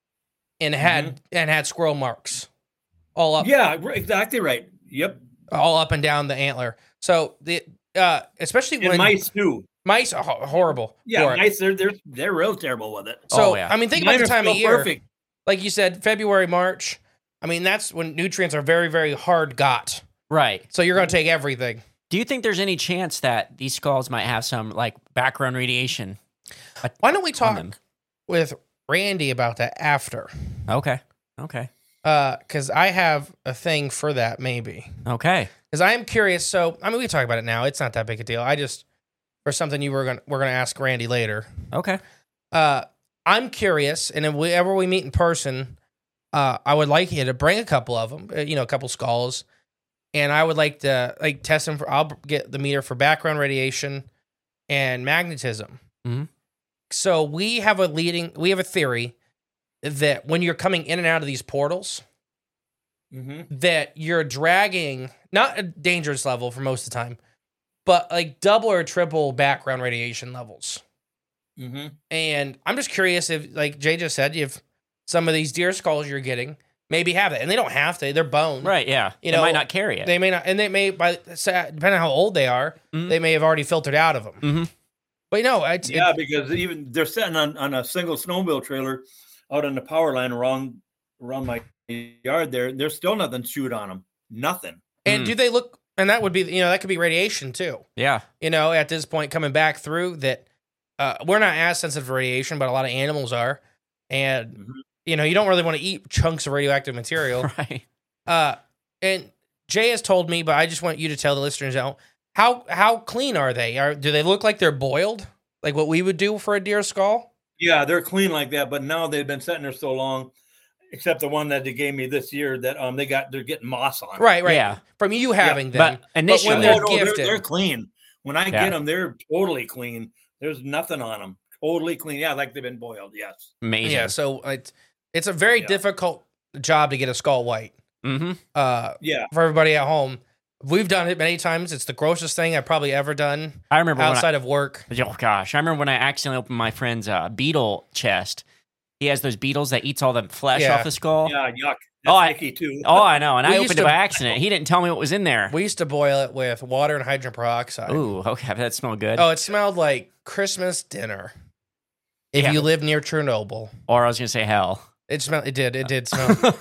and had Mhm. and had squirrel marks all up. Yeah, r- exactly right. Yep. all up and down the antler. So the uh, especially And when mice too. mice are ho- horrible. Yeah, for it. mice. They're they're they're real terrible with it. So Oh, yeah. I mean, think Mine about the are time of still year. Perfect. Like you said, February, March. I mean, that's when nutrients are very, very hard got. Right. So you're going to take everything. Do you think there's any chance that these skulls might have some like background radiation? Why don't we on them? talk with Randy about that after? Okay. Okay. Because I have a thing for that, maybe. Okay. Because I am curious. So I mean, we can talk about it now. It's not that big a deal. I just for something you were going we're going to ask Randy later. Okay. Uh, I'm curious, and if we ever we meet in person, uh, I would like you to bring a couple of them, uh, you know, a couple skulls, and I would like to like test them for. I'll get the meter for background radiation and magnetism. Mhm. So we have a leading, we have a theory that when you're coming in and out of these portals, Mm-hmm. that you're dragging not a dangerous level for most of the time, but like double or triple background radiation levels. Mm-hmm. And I'm just curious if, like Jay just said, if some of these deer skulls you're getting maybe have it, and they don't have to. They're bone, Right. Yeah. You They know, might not carry it. They may not, and they may, by depending on how old they are, Mhm. they may have already filtered out of them. Mhm. But no, it's, Yeah, it, because even they're sitting on, on a single snowmobile trailer out on the power line around around my yard. There, there's still nothing shoot on them. Nothing. and Mm. do they look? And that would be, you know, that could be radiation too. Yeah. You know, at this point, coming back through that, uh, we're not as sensitive to radiation, but a lot of animals are, and Mhm. you know, you don't really want to eat chunks of radioactive material. Right. Uh, and Jay has told me, but I just want you to tell the listeners out how how clean are they? Are do they look like they're boiled, like what we would do for a deer skull? Yeah, they're clean like that, but now they've been sitting there so long, except the one that they gave me this year that um they got they're getting moss on. Right, right. Yeah. From you having them, But but initially, when Oh, they're no, they're, gifted, they're clean. When I Yeah. get them, they're totally clean. There's nothing on them. Totally clean. Yeah, like they've been boiled. Yes. amazing. yeah. So it's it's a very Yeah. difficult job to get a skull white. Mm-hmm. Uh, Yeah. for everybody at home, we've done it many times. It's the grossest thing I've probably ever done I remember when I, outside of work. oh gosh, I remember when I accidentally opened my friend's uh, beetle chest. He has those beetles that eats all the flesh Yeah. off the skull. Yeah. Yuck. Oh, That's I- sticky too. Oh, I know. And We I used opened it to- by accident. He didn't tell me what was in there. We used to boil it with water and hydrogen peroxide. Ooh, okay. That smelled good. Oh, it smelled like Christmas dinner. If Yeah. you live near Chernobyl, Or I was going to say hell. it smelled. It did. It did smell.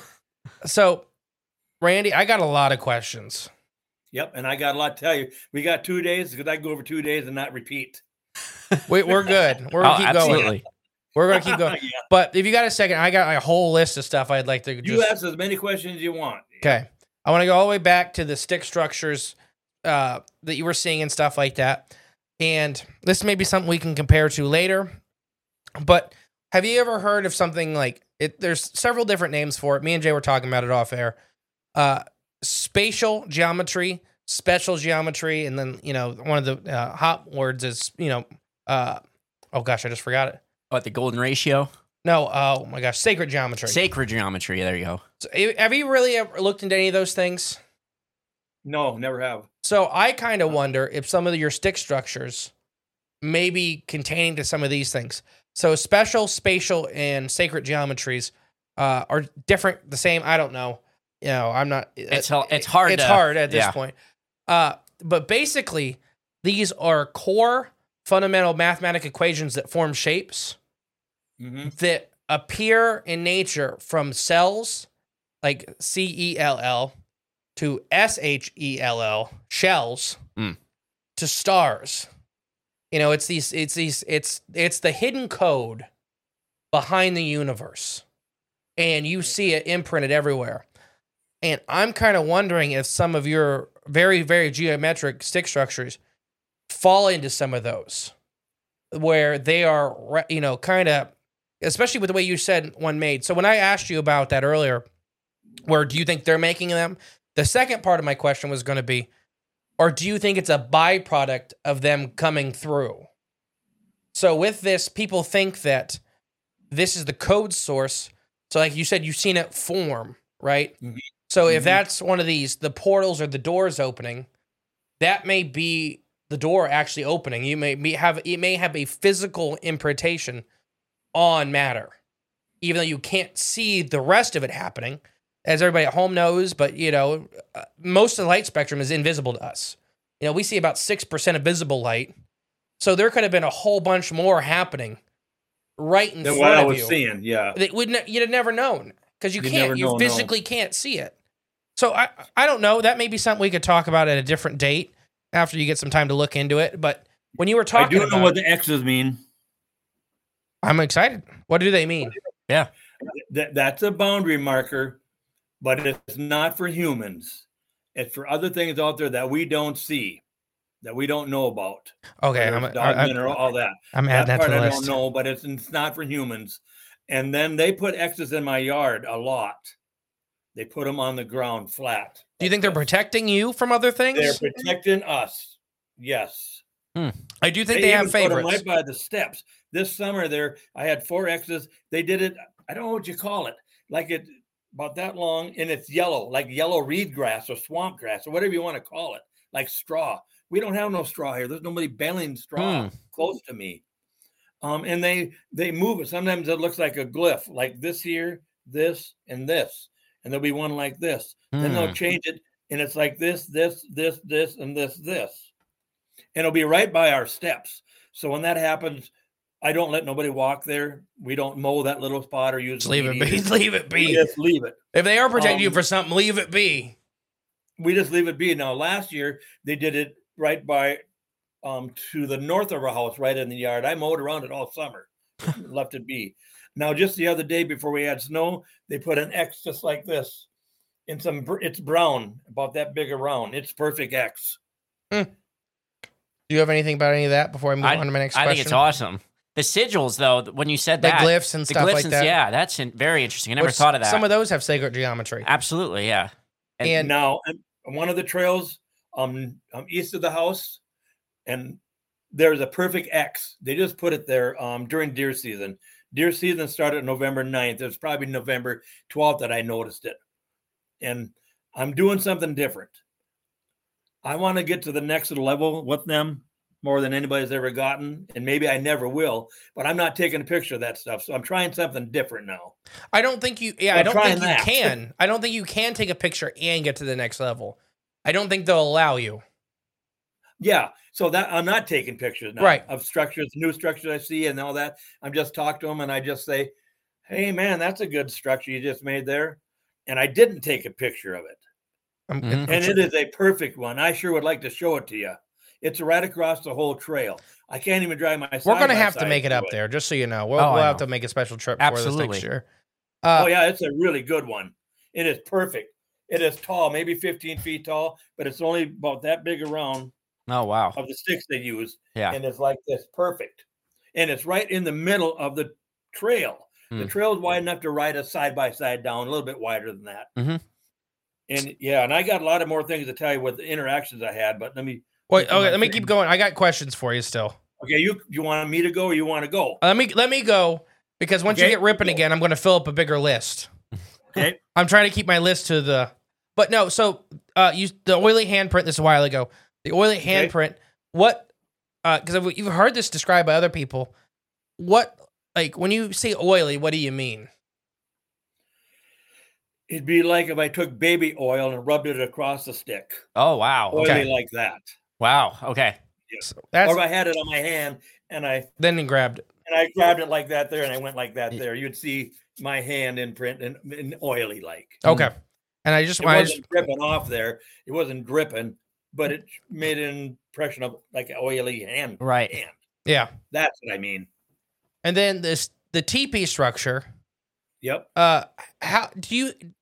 So, Randy, I got a lot of questions. Yep. And I got a lot to tell you. We got two days because I go over two days and not repeat. We, we're good. We're Oh, gonna keep going. absolutely. We're gonna keep going. Yeah. But if you got a second, I got a whole list of stuff I'd like to You just. ask as many questions as you want. Okay, I want to go all the way back to the stick structures uh, that you were seeing and stuff like that. And this may be something we can compare to later. But have you ever heard of something like it? There's several different names for it. Me and Jay were talking about it off air. Uh, spatial geometry, special geometry, and then you know one of the uh, hot words is you know. Uh, oh gosh, I just forgot it. What, the golden ratio? No, oh my gosh, sacred geometry. Sacred geometry. There you go. So, have you really ever looked into any of those things? No, never have. So I kind of wonder if some of your stick structures may be containing to some of these things. So special, spatial, and sacred geometries uh, are different, the same. I don't know. You know, I'm not. It's hel- it's hard It's to- hard at this yeah. point. Uh, but basically, these are core fundamental mathematical equations that form shapes Mm-hmm. that appear in nature from cells, like C E L L, to S H E L L, shells, Mm. to stars. You know, it's these, it's these, it's it's the hidden code behind the universe, and you see it imprinted everywhere. And I'm kind of wondering if some of your very, very geometric stick structures fall into some of those where they are, you know, kind of, especially with the way you said one made. So when I asked you about that earlier, where do you think they're making them? The second part of my question was going to be, or do you think it's a byproduct of them coming through? So with this, people think that this is the code source. So like you said, you've seen it form, right? Mm-hmm. So if mm-hmm. that's one of these, the portals or the doors opening, that may be the door actually opening. You may be, have, it may have a physical imprintation on matter, even though you can't see the rest of it happening, as everybody at home knows. But, you know, uh, most of the light spectrum is invisible to us. You know, we see about six percent of visible light. So there could have been a whole bunch more happening right in Than front what of I was you. seeing, yeah. That wouldn't, you'd have never known because you You'd can't, you know, physically no. can't see it. So I, I don't know. That may be something we could talk about at a different date after you get some time to look into it. But when you were talking, I do about, know what the X's mean. I'm excited. What do they mean? Yeah, that that's a boundary marker, but it's not for humans. It's for other things out there that we don't see, that we don't know about. Okay, I'm, dog I, mineral, all that. I'm adding that, that part to the I list. don't know, but it's, it's not for humans. And then they put X's in my yard a lot. They put them on the ground flat. Do you think they're protecting you from other things? They're protecting us. Yes. Hmm. I do think they they, have even put 'em favorites. right by the steps. This summer there, I had four X's. They did it, I don't know what you call it, like it about that long, and it's yellow, like yellow reed grass or swamp grass or whatever you want to call it, like straw. We don't have no straw here. There's nobody baling straw Hmm. close to me. Um, and they they move it. Sometimes it looks like a glyph, like this here, this, and this. And there'll be one like this. Hmm. Then they'll change it, and it's like this, this, this, this, and this, this. And it'll be right by our steps. So when that happens, I don't let nobody walk there. We don't mow that little spot or use Just leave it be. weed. Leave it be. We just leave it. If they are protecting Um, you for something, leave it be. We just leave it be. Now, last year, they did it right by um, to the north of our house, right in the yard. I mowed around it all summer, left it be. Now, just the other day before we had snow, they put an X just like this. In some, br- it's brown, about that big around. It's perfect X. Mm. Do you have anything about any of that before I move I, on to my next I question? think it's awesome. The sigils, though, when you said The that, glyphs and the stuff glyphs like and- that. Yeah, that's in, very interesting. I never Which thought of that. Some of those have sacred geometry. Absolutely, yeah. And, And- now, um, one of the trails um, um east of the house, and there's a perfect X. They just put it there um, during deer season. Deer season started November ninth. It was probably November twelfth that I noticed it. And I'm doing something different. I want to get to the next level with them more than anybody's ever gotten. And maybe I never will, but I'm not taking a picture of that stuff. So I'm trying something different now. I don't think you. Yeah, I'm I don't trying think you that. can. I don't think you can take a picture and get to the next level. I don't think they'll allow you. Yeah. So that I'm not taking pictures now Right. of structures, new structures I see and all that. I'm just talk to them and I just say, hey man, that's a good structure you just made there. And I didn't take a picture of it. I'm, Mhm. I'm And sure- it is a perfect one. I sure would like to show it to you. It's right across the whole trail. I can't even drive my We're going to have to side-by-side make it up through there, just so you know. We'll, Oh, I we'll have know. to make a special trip for this Absolutely. next year. Uh, Oh yeah, it's a really good one. It is perfect. It is tall, maybe fifteen feet tall, but it's only about that big around Oh, wow. of the sticks they use. Yeah. And it's like this, perfect. And it's right in the middle of the trail. The Hmm. trail is wide enough to ride us side by side down, a little bit wider than that. Mhm. And yeah, and I got a lot of more things to tell you with the interactions I had, but let me. wait, look at okay, my let me thing. keep going. I got questions for you still. Okay, you you want me to go or you want to go? Let me let me go because once you Okay. get ripping again, I'm going to fill up a bigger list. Okay. I'm trying to keep my list to the, but no. So, uh, you the oily handprint. This a while ago. The oily Okay. handprint. What? Uh, because you've heard this described by other people. What, like, when you say oily, what do you mean? It'd be like if I took baby oil and rubbed it across the stick. Oh, wow. Oily Okay. like that. Wow. Okay. So that's Or if I had it on my hand and I then he grabbed it. and I grabbed it like that there and I went like that there, you'd see my hand imprint and, and oily like. Okay, and I just It I wasn't just dripping off there. It wasn't dripping, but it made an impression of like an oily hand. Right. hand. yeah, That's what I mean. and then this the teepee structure. Yep. Uh, how do you?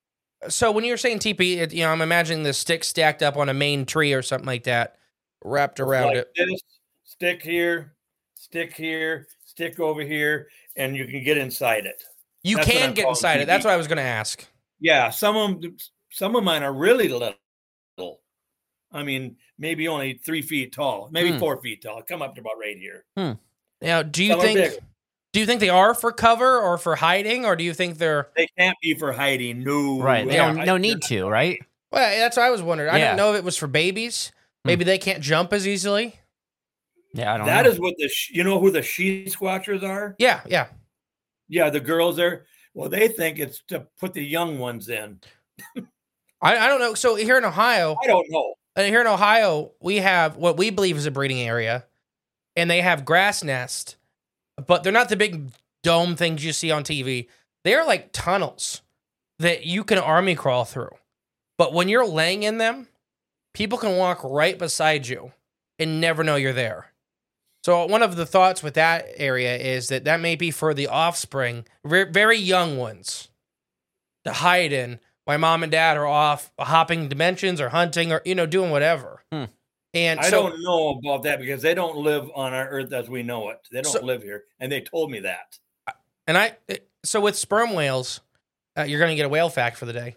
So when you're saying teepee, it, you know, I'm imagining the stick stacked up on a main tree or something like that, wrapped around like it. This, stick here, stick here, stick over here, and you can get inside it. You That's can get inside it. That's what I was going to ask. Yeah, some of them, some of mine are really little. I mean, maybe only three feet tall, maybe Hmm. four feet tall. Come up to about right here. Hmm. Now, do you Some are think bigger. do you think they are for cover or for hiding, or do you think they're They can't be for hiding. No, Right. They Yeah, don't no need to, right? well? That's what I was wondering. I Yeah. didn't know if it was for babies. Maybe they can't jump as easily. Yeah, I don't That know. is what the sh- you know who the she squatchers are. Yeah, yeah. Yeah, the girls are. Well, they think it's to put the young ones in. I, I don't know. So here in Ohio, I don't know. uh, here in Ohio, we have what we believe is a breeding area, and they have grass nest, but they're not the big dome things you see on T V. They're like tunnels that you can army crawl through. But when you're laying in them, people can walk right beside you and never know you're there. So one of the thoughts with that area is that that may be for the offspring, very, very young ones, to hide in while mom and dad are off hopping dimensions or hunting or, you know, doing whatever. Hmm. And I so, don't know about that because they don't live on our earth as we know it. They don't So- live here, and they told me that. and I, so with sperm whales, uh, you're going to get a whale fact for the day.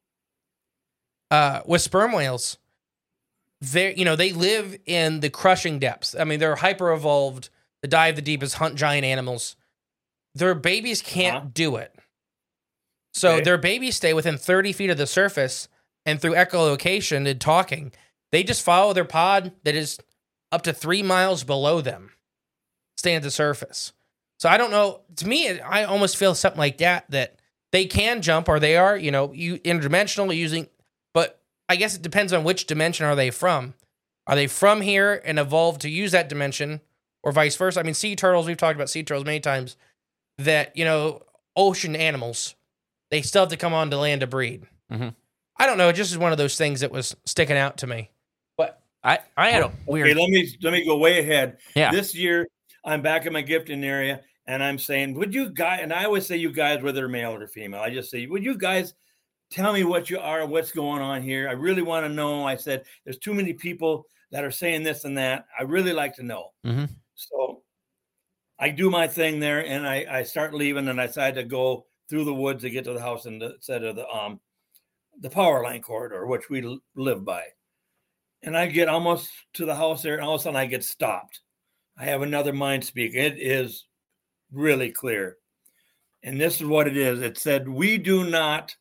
Uh, with sperm whales, they, you know, they live in the crushing depths. I mean, they're hyper evolved to dive the deepest, hunt giant animals. Their babies can't Uh-huh. do it. So Okay. their babies stay within thirty feet of the surface, and through echolocation and talking, they just follow their pod that is up to three miles below them, stay at the surface. So I don't know. To me, I almost feel something like that, that they can jump or they are, you know, you interdimensional using, but I guess it depends on which dimension are they from. Are they from here and evolved to use that dimension, or vice versa? I mean, sea turtles, we've talked about sea turtles many times, that, you know, ocean animals, they still have to come on to land to breed. Mhm. I don't know. It just is one of those things that was sticking out to me. But I, I had a weird. Okay, let me let me go way ahead. Yeah. This year, I'm back in my gifting area, and I'm saying, would you guys? And I always say, you guys, whether male or female, I just say, would you guys tell me what you are, what's going on here? I really want to know. I said, there's too many people that are saying this and that. I really like to know. Mhm. So I do my thing there, and I, I start leaving, and I decide to go through the woods to get to the house instead of the um the power line corridor, which we l- live by. And I get almost to the house there, and all of a sudden I get stopped. I have another mind speak. It is really clear. And this is what it is. It said, we do not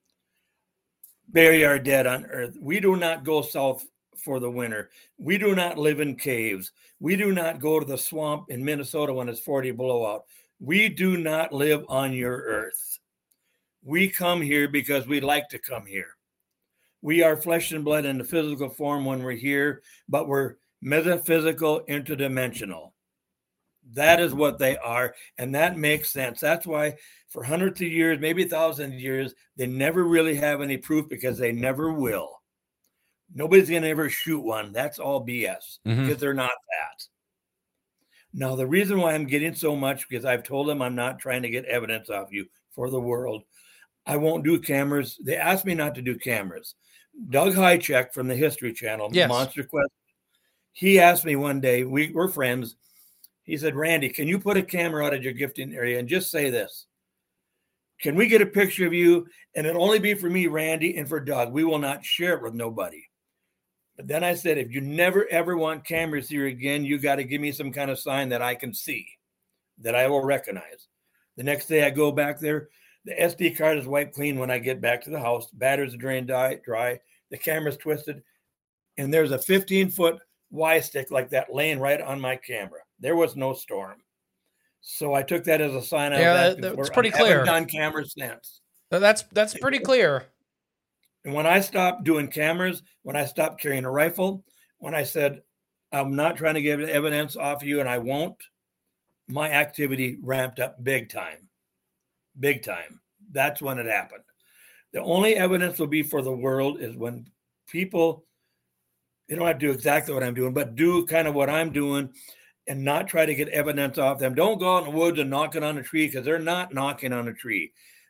bury our dead on earth. We do not go south for the winter. We do not live in caves. We do not go to the swamp in Minnesota when it's forty below out. We do not live on your earth. We come here because we like to come here. We are flesh and blood in the physical form when we're here, but we're metaphysical, interdimensional. That is what they are, and that makes sense. That's why for hundreds of years, maybe thousands of years, they never really have any proof because they never will. Nobody's going to ever shoot one. That's all B S Mhm. because they're not that. Now, the reason why I'm getting so much, because I've told them I'm not trying to get evidence off you for the world. I won't do cameras. They asked me not to do cameras. Doug Hychek from the History Channel, Yes. Monster Quest, he asked me one day, we were friends. He said, Randy, can you put a camera out at your gifting area and just say this? Can we get a picture of you? And it'll only be for me, Randy, and for Doug. We will not share it with nobody. But then I said, if you never, ever want cameras here again, you got to give me some kind of sign that I can see, that I will recognize. The next day I go back there. The S D card is wiped clean when I get back to the house. Batteries are drained dry, dry. The camera's twisted. And there's a fifteen-foot Y stick like that laying right on my camera. There was no storm. So I took that as a sign. I Yeah, was that- asking that's for. pretty I haven't clear. done cameras since. So that's that's pretty clear. And when I stopped doing cameras, when I stopped carrying a rifle, when I said, I'm not trying to give evidence off of you and I won't, my activity ramped up big time. Big time. That's when it happened. The only evidence will be for the world is when people, they don't have to do exactly what I'm doing, but do kind of what I'm doing and not try to get evidence off them. Don't go out in the woods and knocking on a tree because they're not knocking on a tree.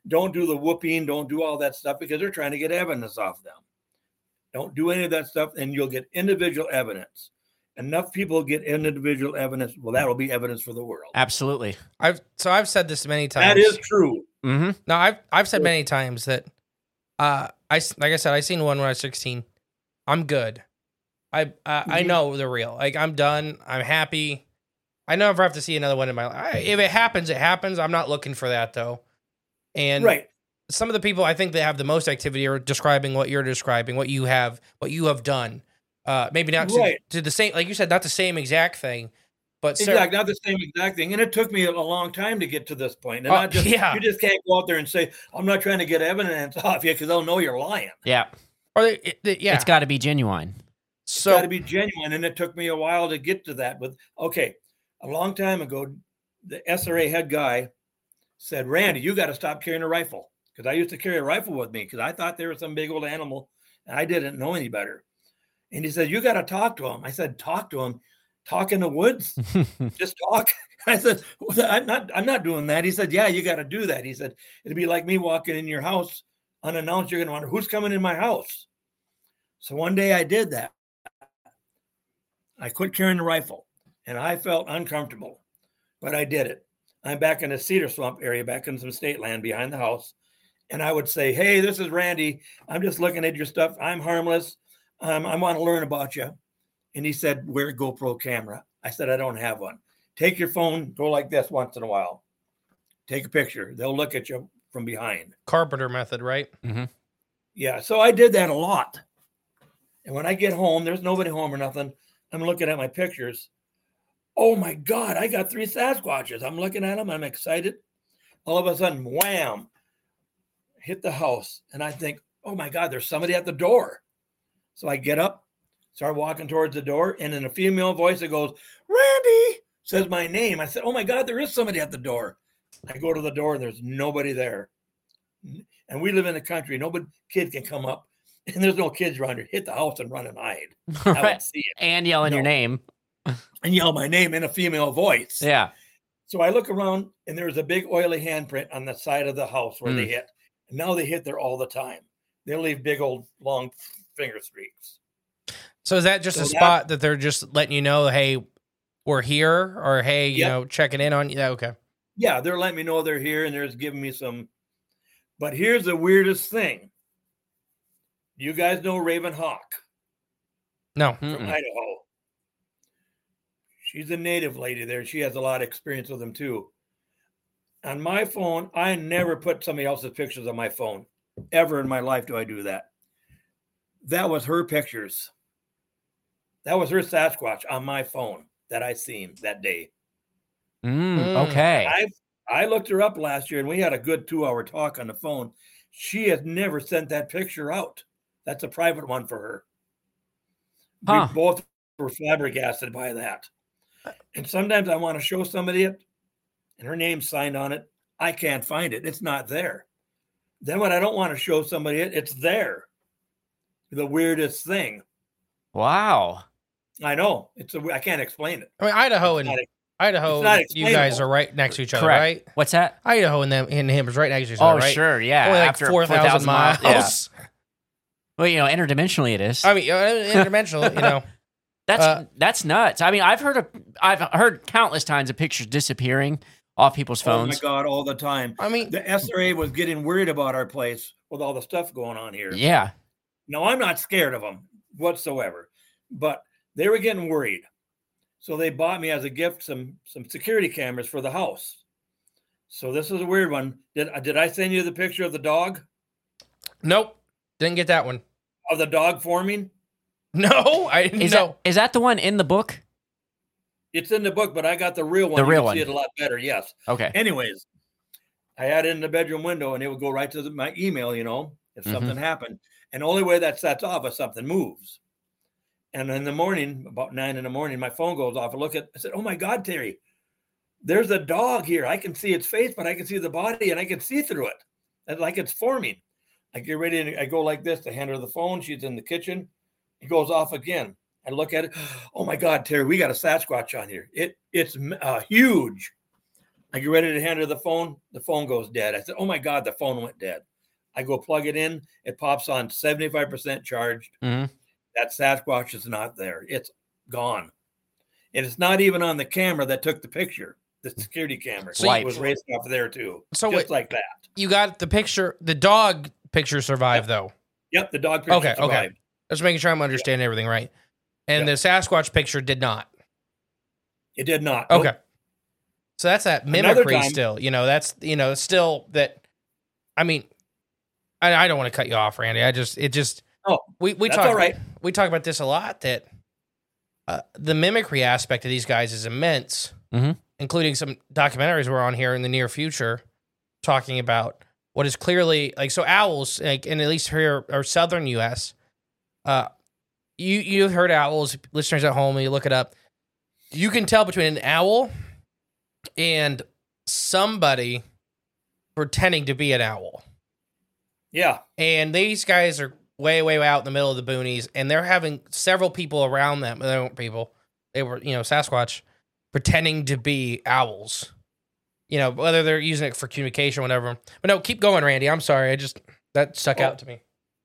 don't do the whooping, don't do all that stuff because they're trying to get evidence off them. Don't do any of that stuff, and you'll get individual evidence. Enough people get individual evidence. Well, that'll be evidence for the world. Absolutely. I've so I've said this many times. That is true. Mm-hmm. No, I've I've said many times that uh I like I said I seen one when I was sixteen. I'm good. I uh, I know they're real. Like I'm done. I'm happy. I never have to see another one in my life. I, if it happens, it happens. I'm not looking for that though. And right. Some of the people I think that have the most activity are describing what you're describing, what you have, what you have done. Uh, maybe not to, right. to the same, like you said, not the same exact thing, but exactly Sarah, not the same exact thing. And it took me a long time to get to this point. And uh, not just, yeah. you just can't go out there and say, I'm not trying to get evidence off you because they'll know you're lying. Yeah. Or they, it, they, yeah. It's got to be genuine. So it's got to be genuine. And it took me a while to get to that. But okay, a long time ago, the S R A head guy said, Randy, you got to stop carrying a rifle. Because I used to carry a rifle with me because I thought they were some big old animal and I didn't know any better. And he said, you got to talk to him. I said, talk to him. Talk in the woods. Just talk. I said, well, I'm not, I'm not doing that. He said, yeah, you got to do that. He said, it'd be like me walking in your house unannounced. You're going to wonder who's coming in my house. So one day I did that. I quit carrying the rifle and I felt uncomfortable, but I did it. I'm back in the cedar swamp area, back in some state land behind the house. And I would say, hey, this is Randy. I'm just looking at your stuff. I'm harmless. Um, I want to learn about you. And he said, wear a GoPro camera. I said, I don't have one. Take your phone, go like this once in a while. Take a picture. They'll look at you from behind. Carpenter method, right? Mm-hmm. Yeah, so I did that a lot. And when I get home, there's nobody home or nothing. I'm looking at my pictures. Oh, my God, I got three Sasquatches. I'm looking at them. I'm excited. All of a sudden, wham, hit the house. And I think, oh, my God, there's somebody at the door. So I get up, start walking towards the door. And in a female voice, it goes, Randy, says my name. I said, oh, my God, there is somebody at the door. I go to the door, and there's nobody there. And we live in the country. Nobody, kid can come up. And there's no kids around here. Hit the house and run and hide. I would see it. And yelling no. your name. And yell my name in a female voice. Yeah. So I look around, and there's a big oily handprint on the side of the house where mm. they hit. And now they hit there all the time. They leave big old long finger streaks. So is that just so a spot that, that they're just letting you know, hey, we're here, or hey, you yeah. know, checking in on you? Yeah, okay. Yeah, they're letting me know they're here, and they're just giving me some. But here's the weirdest thing. You guys know Raven Hawk? No. From Mm-mm. Idaho. She's a native lady there. She has a lot of experience with them too. On my phone, I never put somebody else's pictures on my phone. Ever in my life do I do that. That was her pictures. That was her Sasquatch on my phone that I seen that day. Mm, okay. I I looked her up last year, and we had a good two-hour talk on the phone. She has never sent that picture out. That's a private one for her. Huh. We both were flabbergasted by that. And sometimes I want to show somebody it, and her name's signed on it. I can't find it. It's not there. Then when I don't want to show somebody it, it's there. The weirdest thing. Wow. I know. It's a, I can't explain it. I mean, Idaho and Idaho, you guys are right next to each other, Correct. right? What's that? Idaho and them and him is right next to each oh, other, right? Oh, sure, yeah. Only like After four thousand miles. miles. Yeah. Well, you know, interdimensionally it is. I mean, interdimensional, you know. That's uh, that's nuts. I mean, I've heard of, I've heard countless times of pictures disappearing off people's phones. Oh my God, all the time. I mean, the S R A was getting worried about our place with all the stuff going on here. Yeah. No, I'm not scared of them whatsoever, but they were getting worried. So they bought me as a gift some some security cameras for the house. So this is a weird one. Did did I send you the picture of the dog? Nope, didn't get that one. Of the dog forming? No, I didn't is know. That, is that the one in the book? It's in the book, but I got the real one. The you real can one. See it a lot better. Yes. Okay. Anyways, I had it in the bedroom window, and it would go right to the, my email. You know, if Mm-hmm. something happened, and the only way that sets off is something moves. And in the morning, about nine in the morning, my phone goes off. I look at, I said, "Oh my God, Terry, there's a dog here. I can see its face, but I can see the body, and I can see through it, it's like it's forming." I get ready, and I go like this to hand her the phone. She's in the kitchen. It goes off again. I look at it. Oh my God, Terry, we got a Sasquatch on here. It it's uh, huge. I get ready to hand her the phone. The phone goes dead. I said, oh my God, the phone went dead. I go plug it in. It pops on seventy-five percent charged. Mm-hmm. That Sasquatch is not there. It's gone. And it's not even on the camera that took the picture. The security camera. So it was racing off there too. So just wait, like that. You got the picture. The dog picture survived, yep. though. Yep, the dog picture okay, survived. Okay, just making sure I'm understanding yep. everything right. And yep. the Sasquatch picture did not. It did not. Okay. Nope. So that's that mimicry still. You know, that's, you know, still that, I mean, I, I don't want to cut you off, Randy. I just, it just, oh, we, we that's talk, all right. We talk about this a lot, that uh, the mimicry aspect of these guys is immense, mm-hmm. including some documentaries we're on here in the near future talking about what is clearly like, so owls, like, and at least here or southern U S, uh, you, you've heard owls, listeners at home, you look it up. You can tell between an owl and somebody pretending to be an owl. Yeah. And these guys are way, way out in the middle of the boonies, and they're having several people around them. They weren't people. They were, you know, Sasquatch pretending to be owls. You know, whether they're using it for communication or whatever. But no, keep going, Randy. I'm sorry. I just, that stuck oh. out to me.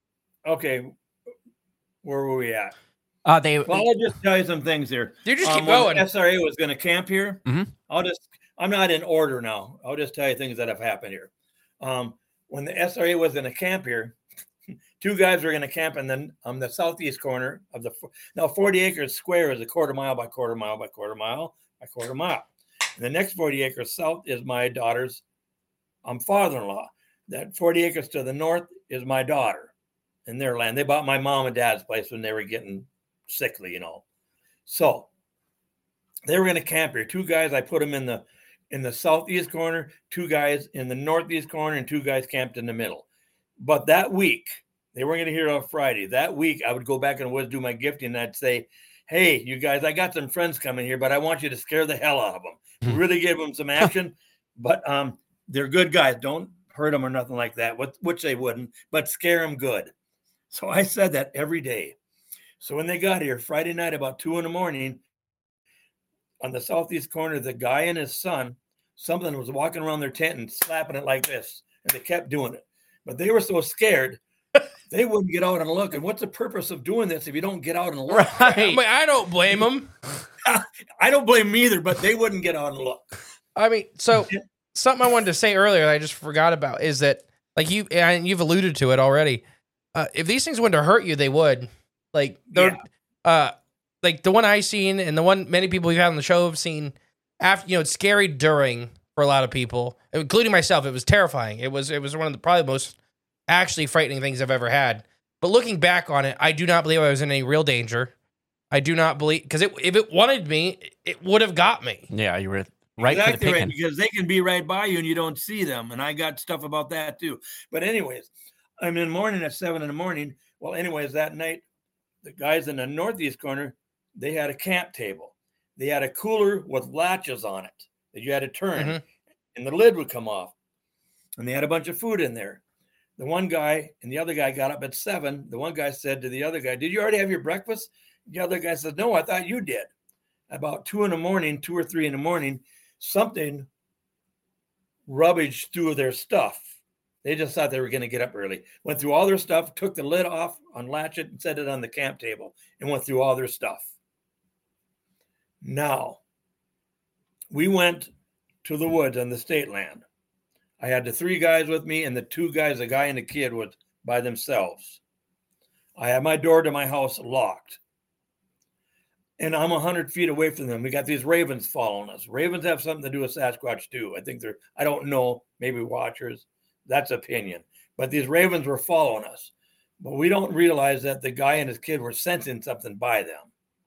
Okay. Where were we at? Uh, they. Well, I'll just tell you some things here. You just um, keep going. S R A was going to camp here. Mm-hmm. I'll just, I'm not in order now. I'll just tell you things that have happened here. Um, when the S R A was going to camp here, two guys were going to camp in the, on the southeast corner of the, now forty acres square is a quarter mile by quarter mile by quarter mile by quarter mile. And the next forty acres south is my daughter's um, father-in-law. That forty acres to the north is my daughter and their land. They bought my mom and dad's place when they were getting sickly, you know. So they were going to camp here. Two guys, I put them in the in the southeast corner, two guys in the northeast corner, and two guys camped in the middle. But that week, they weren't going to hear it on Friday. That week, I would go back in the woods, do my gifting, and I'd say, hey, you guys, I got some friends coming here, but I want you to scare the hell out of them. Really give them some action. But um, they're good guys. Don't hurt them or nothing like that, which they wouldn't, but scare them good. So I said that every day. So when they got here Friday night, about two in the morning, on the southeast corner, the guy and his son, something was walking around their tent and slapping it like this. And they kept doing it. But they were so scared, they wouldn't get out and look. And what's the purpose of doing this if you don't get out and look? Right. I mean, I don't blame them. I don't blame them either, but they wouldn't get out and look. I mean, so something I wanted to say earlier that I just forgot about is that, like you, and you've alluded to it already. Uh, if these things wanted to hurt you, they would. Like, yeah. uh, like the one I seen and the one many people we've had on the show have seen. After, you know, it's scary during for a lot of people, including myself. It was terrifying. It was it was one of the probably most actually frightening things I've ever had. But looking back on it, I do not believe I was in any real danger. I do not believe because it, if it wanted me, it would have got me. Yeah, you were right exactly for the picking. Right, because they can be right by you and you don't see them. And I got stuff about that too. But anyways, I'm in the morning at seven in the morning. Well, anyways, that night, the guys in the northeast corner, they had a camp table. They had a cooler with latches on it that you had to turn, mm-hmm. and the lid would come off. And they had a bunch of food in there. The one guy and the other guy got up at seven. The one guy said to the other guy, did you already have your breakfast? The other guy said, no, I thought you did. About two in the morning, two or three in the morning, something rubbaged through their stuff. They just thought they were going to get up early. Went through all their stuff, took the lid off, unlatched it, and set it on the camp table, and went through all their stuff. Now, we went to the woods on the state land. I had the three guys with me, and the two guys, the guy and the kid, was by themselves. I had my door to my house locked. And I'm one hundred feet away from them. We got these ravens following us. Ravens have something to do with Sasquatch, too. I think they're, I don't know, maybe watchers. That's opinion. But these ravens were following us. But we don't realize that the guy and his kid were sensing something by them.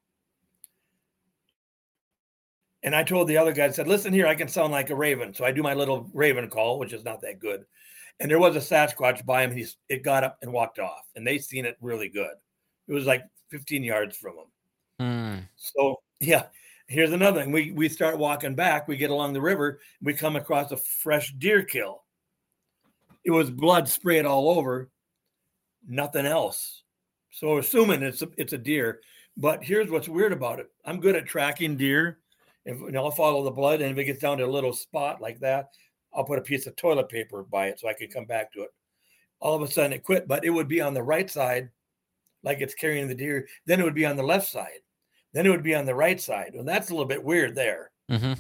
And I told the other guy, I said, listen here, I can sound like a raven. So I do my little raven call, which is not that good. And there was a Sasquatch by him. And he's, it got up and walked off. And they seen it really good. It was like fifteen yards from him. Mm. So, yeah, here's another thing. We, we start walking back. We get along the river. We come across a fresh deer kill. It was blood sprayed all over. Nothing else. So assuming it's a, it's a deer. But here's what's weird about it. I'm good at tracking deer If you know, I'll follow the blood, and if it gets down to a little spot like that, I'll put a piece of toilet paper by it so I can come back to it. All of a sudden it quit, but it would be on the right side, like it's carrying the deer. Then it would be on the left side. Then it would be on the right side. And that's a little bit weird there. Mm-hmm.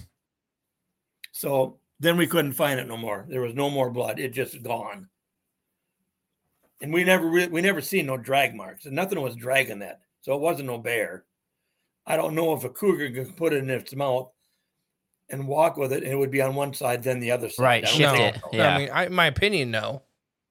So then we couldn't find it no more. There was no more blood. It just gone. And we never re- we never seen no drag marks, and nothing was dragging that. So it wasn't no bear. I don't know if a cougar could put it in its mouth and walk with it, and it would be on one side, then the other side. Right, shift No. it. Yeah. I mean, I, my opinion, no.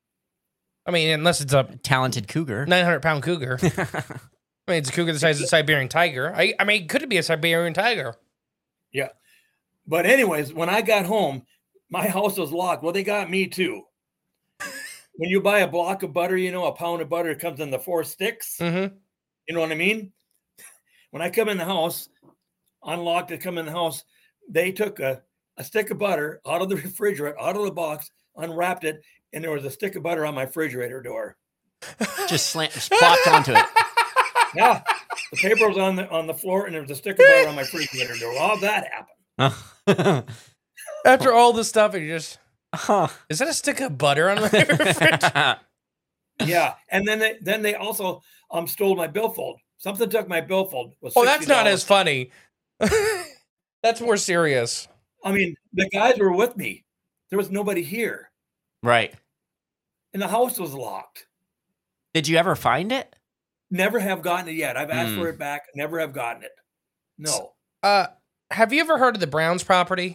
I mean, unless it's a Talented cougar. nine hundred pound cougar. I mean, it's a cougar the size of a Siberian tiger. I, I mean, could it be a Siberian tiger? Yeah. But anyways, when I got home, my house was locked. Well, they got me too. When you buy a block of butter, you know, a pound of butter, it comes in the four sticks. Mm-hmm. You know what I mean? When I come in the house, unlocked to come in the house, they took a, a stick of butter out of the refrigerator, out of the box, unwrapped it, and there was a stick of butter on my refrigerator door. Just slant, just plopped onto it. Yeah. The paper was on the on the floor, and there was a stick of butter on my refrigerator door. All that happened. After all this stuff, and you just, Huh. is that a stick of butter on the refrigerator? Yeah. And then they then they also um stole my billfold. Something took my billfold. Was Oh, that's not sixty dollars. as funny. That's more serious. I mean, the guys were with me. There was nobody here. Right. And the house was locked. Did you ever find it? Never have gotten it yet. I've asked Hmm. for it back. Never have gotten it. No. Uh, have you ever heard of the Browns property?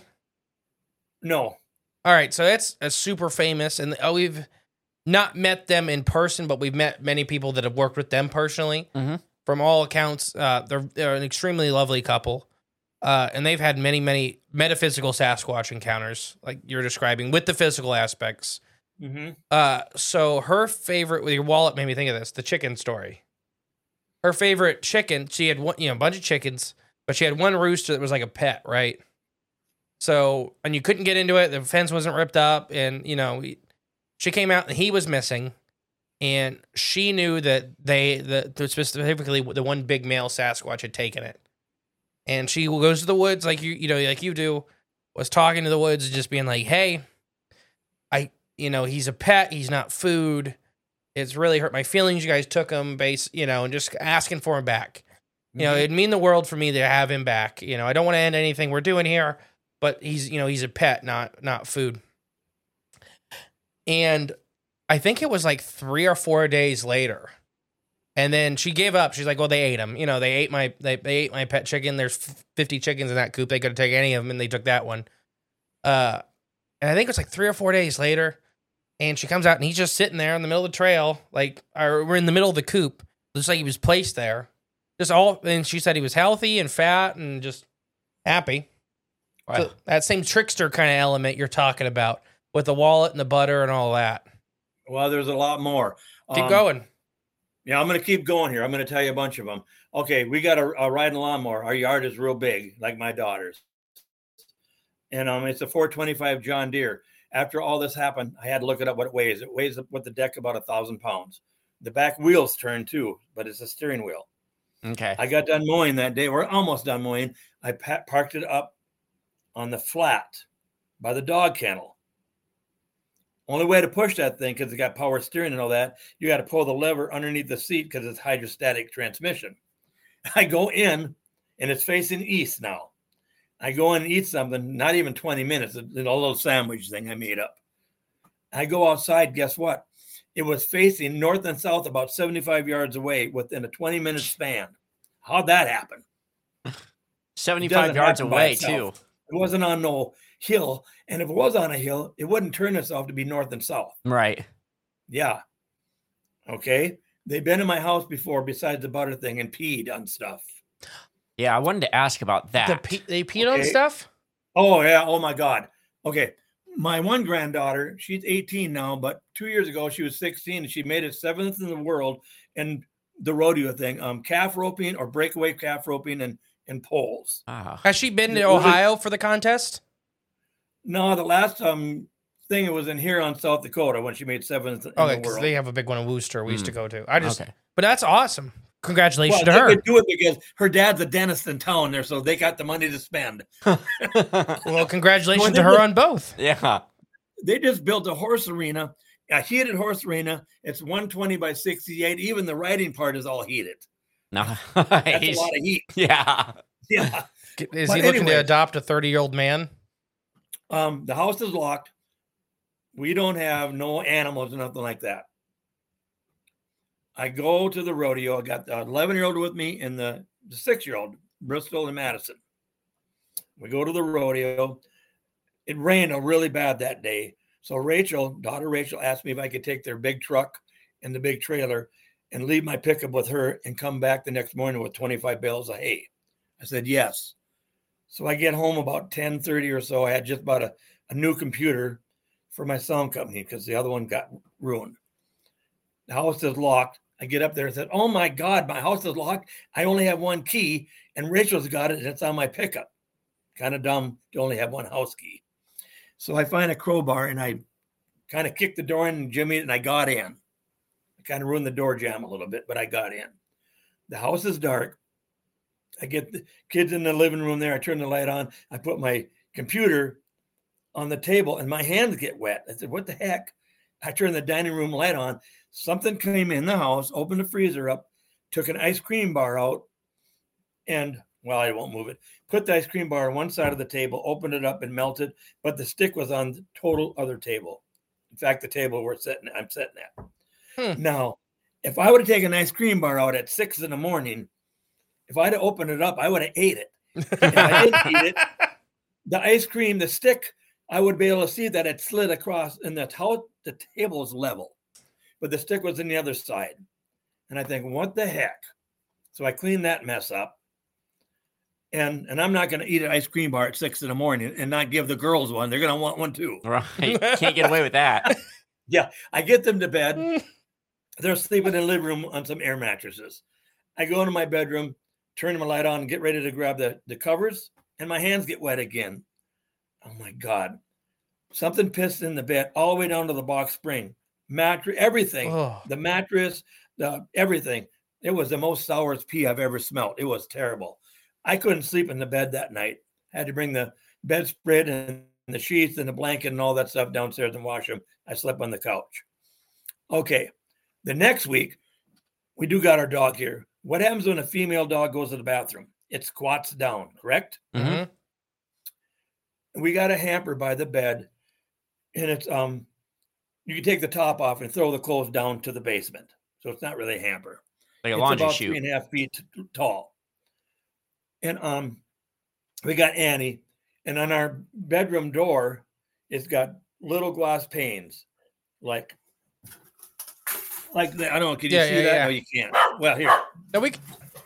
No. All right, so it's a super famous, and oh, we've not met them in person, but we've met many people that have worked with them personally. Mhm. From all accounts, uh, they're they're an extremely lovely couple, uh, and they've had many many metaphysical Sasquatch encounters, like you're describing, with the physical aspects. Mm-hmm. Uh, so her favorite with your wallet made me think of this: the chicken story. Her favorite chicken, she had one, you know, a bunch of chickens, but she had one rooster that was like a pet, right? So, and you couldn't get into it. The fence wasn't ripped up, and you know, she came out and he was missing, and she knew that they, the specifically the one big male Sasquatch had taken it, and she goes to the woods like you, you know, like you do, was talking to the woods, just being like, "Hey, I, you know, he's a pet. He's not food. It's really hurt my feelings. You guys took him, base, you know, and just asking for him back. You know, it'd mean the world for me to have him back. You know, I don't want to end anything we're doing here." But he's, you know, he's a pet, not not food. And I think it was like three or four days later, and then she gave up. She's like, "Well, they ate him. You know, they ate my they they ate my pet chicken. There's fifty chickens in that coop. They could have taken any of them, and they took that one." Uh, and I think it was like three or four days later, and she comes out, and he's just sitting there in the middle of the trail, like, or we're in the middle of the coop, just like he was placed there, just all. And she said he was healthy and fat and just happy. Wow. So that same trickster kind of element you're talking about with the wallet and the butter and all that. Well, there's a lot more. Keep Um, going. Yeah, I'm going to keep going here. I'm going to tell you a bunch of them. Okay, we got a, a riding lawnmower. Our yard is real big, like my daughter's. And um, it's a four twenty-five John Deere. After all this happened, I had to look it up what it weighs. It weighs with the deck about a thousand pounds. The back wheels turn too, but it's a steering wheel. Okay. I got done mowing that day. We're almost done mowing. I pa- parked it up on the flat by the dog kennel. Only way to push that thing, because it got power steering and all that, you got to pull the lever underneath the seat because it's hydrostatic transmission. I go in, and it's facing east now. I go in and eat something, not even twenty minutes, a, a little sandwich thing I made up. I go outside, guess what? It was facing north and south about seventy-five yards away within a twenty-minute span. How'd that happen? seventy-five yards happen by away, itself. too. It wasn't on no hill. And if it was on a hill, it wouldn't turn itself to be north and south. Right. Yeah. Okay. They've been in my house before besides the butter thing and peed on stuff. Yeah, I wanted to ask about that. The pe- they peed on Okay. stuff? Oh, yeah. Oh, my God. Okay. My one granddaughter, she's eighteen now, but two years ago, she was sixteen, and she made it seventh in the world in the rodeo thing, um, calf roping or breakaway calf roping and, and poles. Ah. Has she been to It was a- Ohio for the contest? No, the last um thing it was in here on South Dakota when she made seventh in Okay, the because world. they have a big one in Worcester we used to Mm. go to. I just, Okay. but that's awesome. congratulations well, to her. They could do it because her dad's a dentist in town there, so they got the money to spend. Well, congratulations Well, to her just, on both. Yeah. They just built a horse arena, a heated horse arena. It's one twenty by sixty-eight. Even the riding part is all heated. No. That's a lot of heat. Yeah. Yeah. Is But he looking anyway. to adopt a thirty-year-old man? Um, the house is locked. We don't have no animals or nothing like that. I go to the rodeo. I got the eleven-year-old with me and the, the six-year-old, Bristol and Madison. We go to the rodeo. It rained really bad that day. So Rachel, daughter Rachel, asked me if I could take their big truck and the big trailer and leave my pickup with her and come back the next morning with twenty-five bales of hay. I said, yes. So I get home about ten thirty or so. I had just bought a, a new computer for my sound company because the other one got ruined. The house is locked. I get up there and said, oh my God, my house is locked. I only have one key and Rachel's got it and it's on my pickup. Kind of dumb to only have one house key. So I find a crowbar and I kind of kicked the door in and jimmied it and I got in. I kind of ruined the door jam a little bit, but I got in. The house is dark. I get the kids in the living room there. I turn the light on. I put my computer on the table and my hands get wet. I said, what the heck? I turned the dining room light on. Something came in the house, opened the freezer up, took an ice cream bar out, and, well, I won't move it. Put the ice cream bar on one side of the table, opened it up and melted, but the stick was on the total other table. In fact, the table we're sitting, I'm sitting at. Hmm. Now, if I would have taken an ice cream bar out at six in the morning, if I'd have opened it up, I would have ate it. If I didn't eat it, the ice cream, the stick, I would be able to see that it slid across, and that's how the table is level. But the stick was on the other side. And I think, what the heck? So I cleaned that mess up. And and I'm not going to eat an ice cream bar at six in the morning and not give the girls one. They're going to want one too. Right. Can't get away with that. Yeah. I get them to bed. They're sleeping in the living room on some air mattresses. I go into my bedroom, turn my light on, and get ready to grab the, the covers, and my hands get wet again. Oh, my God. Something pissed in the bed all the way down to the box spring. Mattress, everything. Oh. The mattress, the everything. It was the most sourest pee I've ever smelled. It was terrible. I couldn't sleep in the bed that night. I had to bring the bedspread and the sheets and the blanket and all that stuff downstairs and wash them. I slept on the couch. Okay. The next week, we do got our dog here. What happens when a female dog goes to the bathroom? It squats down, correct? Mm-hmm. We got a hamper by the bed, and it's um, you can take the top off and throw the clothes down to the basement. So it's not really a hamper. Like a it's laundry about chute. Three and a half feet t- tall. And um, we got Annie, and on our bedroom door, it's got little glass panes, like, like that. I don't know. Can you yeah, see yeah, that? yeah. No, you can't. Well, here. No, we.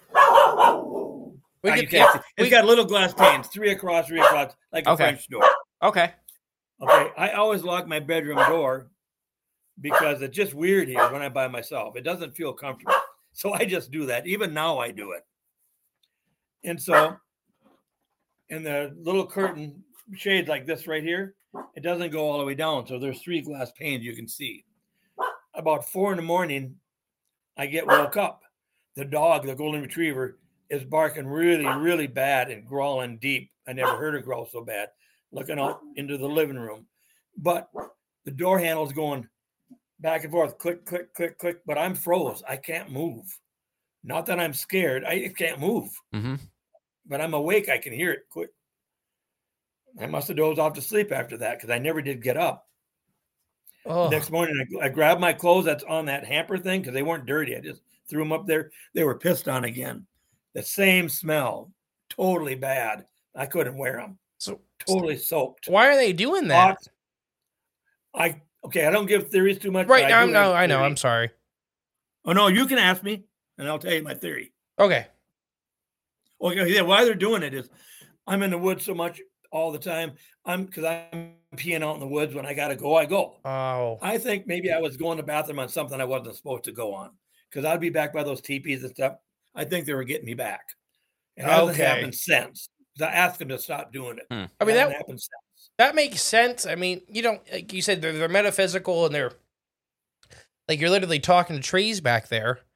We Oh, could, you can't see. It's we, got little glass panes, three across, three across, like a Okay. French door. Okay. Okay. I always lock my bedroom door because it's just weird here when I'm by myself. It doesn't feel comfortable. So I just do that. Even now I do it. And so, and the little curtain shade like this right here, it doesn't go all the way down. So there's three glass panes you can see. About four in the morning, I get woke up. The dog, the golden retriever, is barking really, really bad and growling deep. I never heard her growl so bad, looking out into the living room. But the door handle's going back and forth, click, click, click, click. But I'm froze. I can't move. Not that I'm scared. I can't move. Mm-hmm. But I'm awake. I can hear it quick. I must have dozed off to sleep after that because I never did get up. oh. The next morning, I, I grabbed my clothes that's on that hamper thing because they weren't dirty. I just threw them up there. They were pissed on again. The same smell, totally bad. I couldn't wear them. So Totally soaked. why are they doing that? Hot. I okay. I don't give theories too much. Right but now, I do no, have I know. theory. I'm sorry. Oh no, you can ask me, and I'll tell you my theory. Okay. Okay, yeah. Why they're doing it is, I'm in the woods so much all the time. I'm because I'm peeing out in the woods when I gotta go. I go. Oh. I think maybe I was going to the bathroom on something I wasn't supposed to go on because I'd be back by those teepees and stuff. I think they were getting me back. It hasn't Okay. happened since. I asked them to stop doing it. Hmm. I mean, It that- hasn't happened since. That makes sense. I mean, you don't, like you said, they're, they're metaphysical and they're like you're literally talking to trees back there.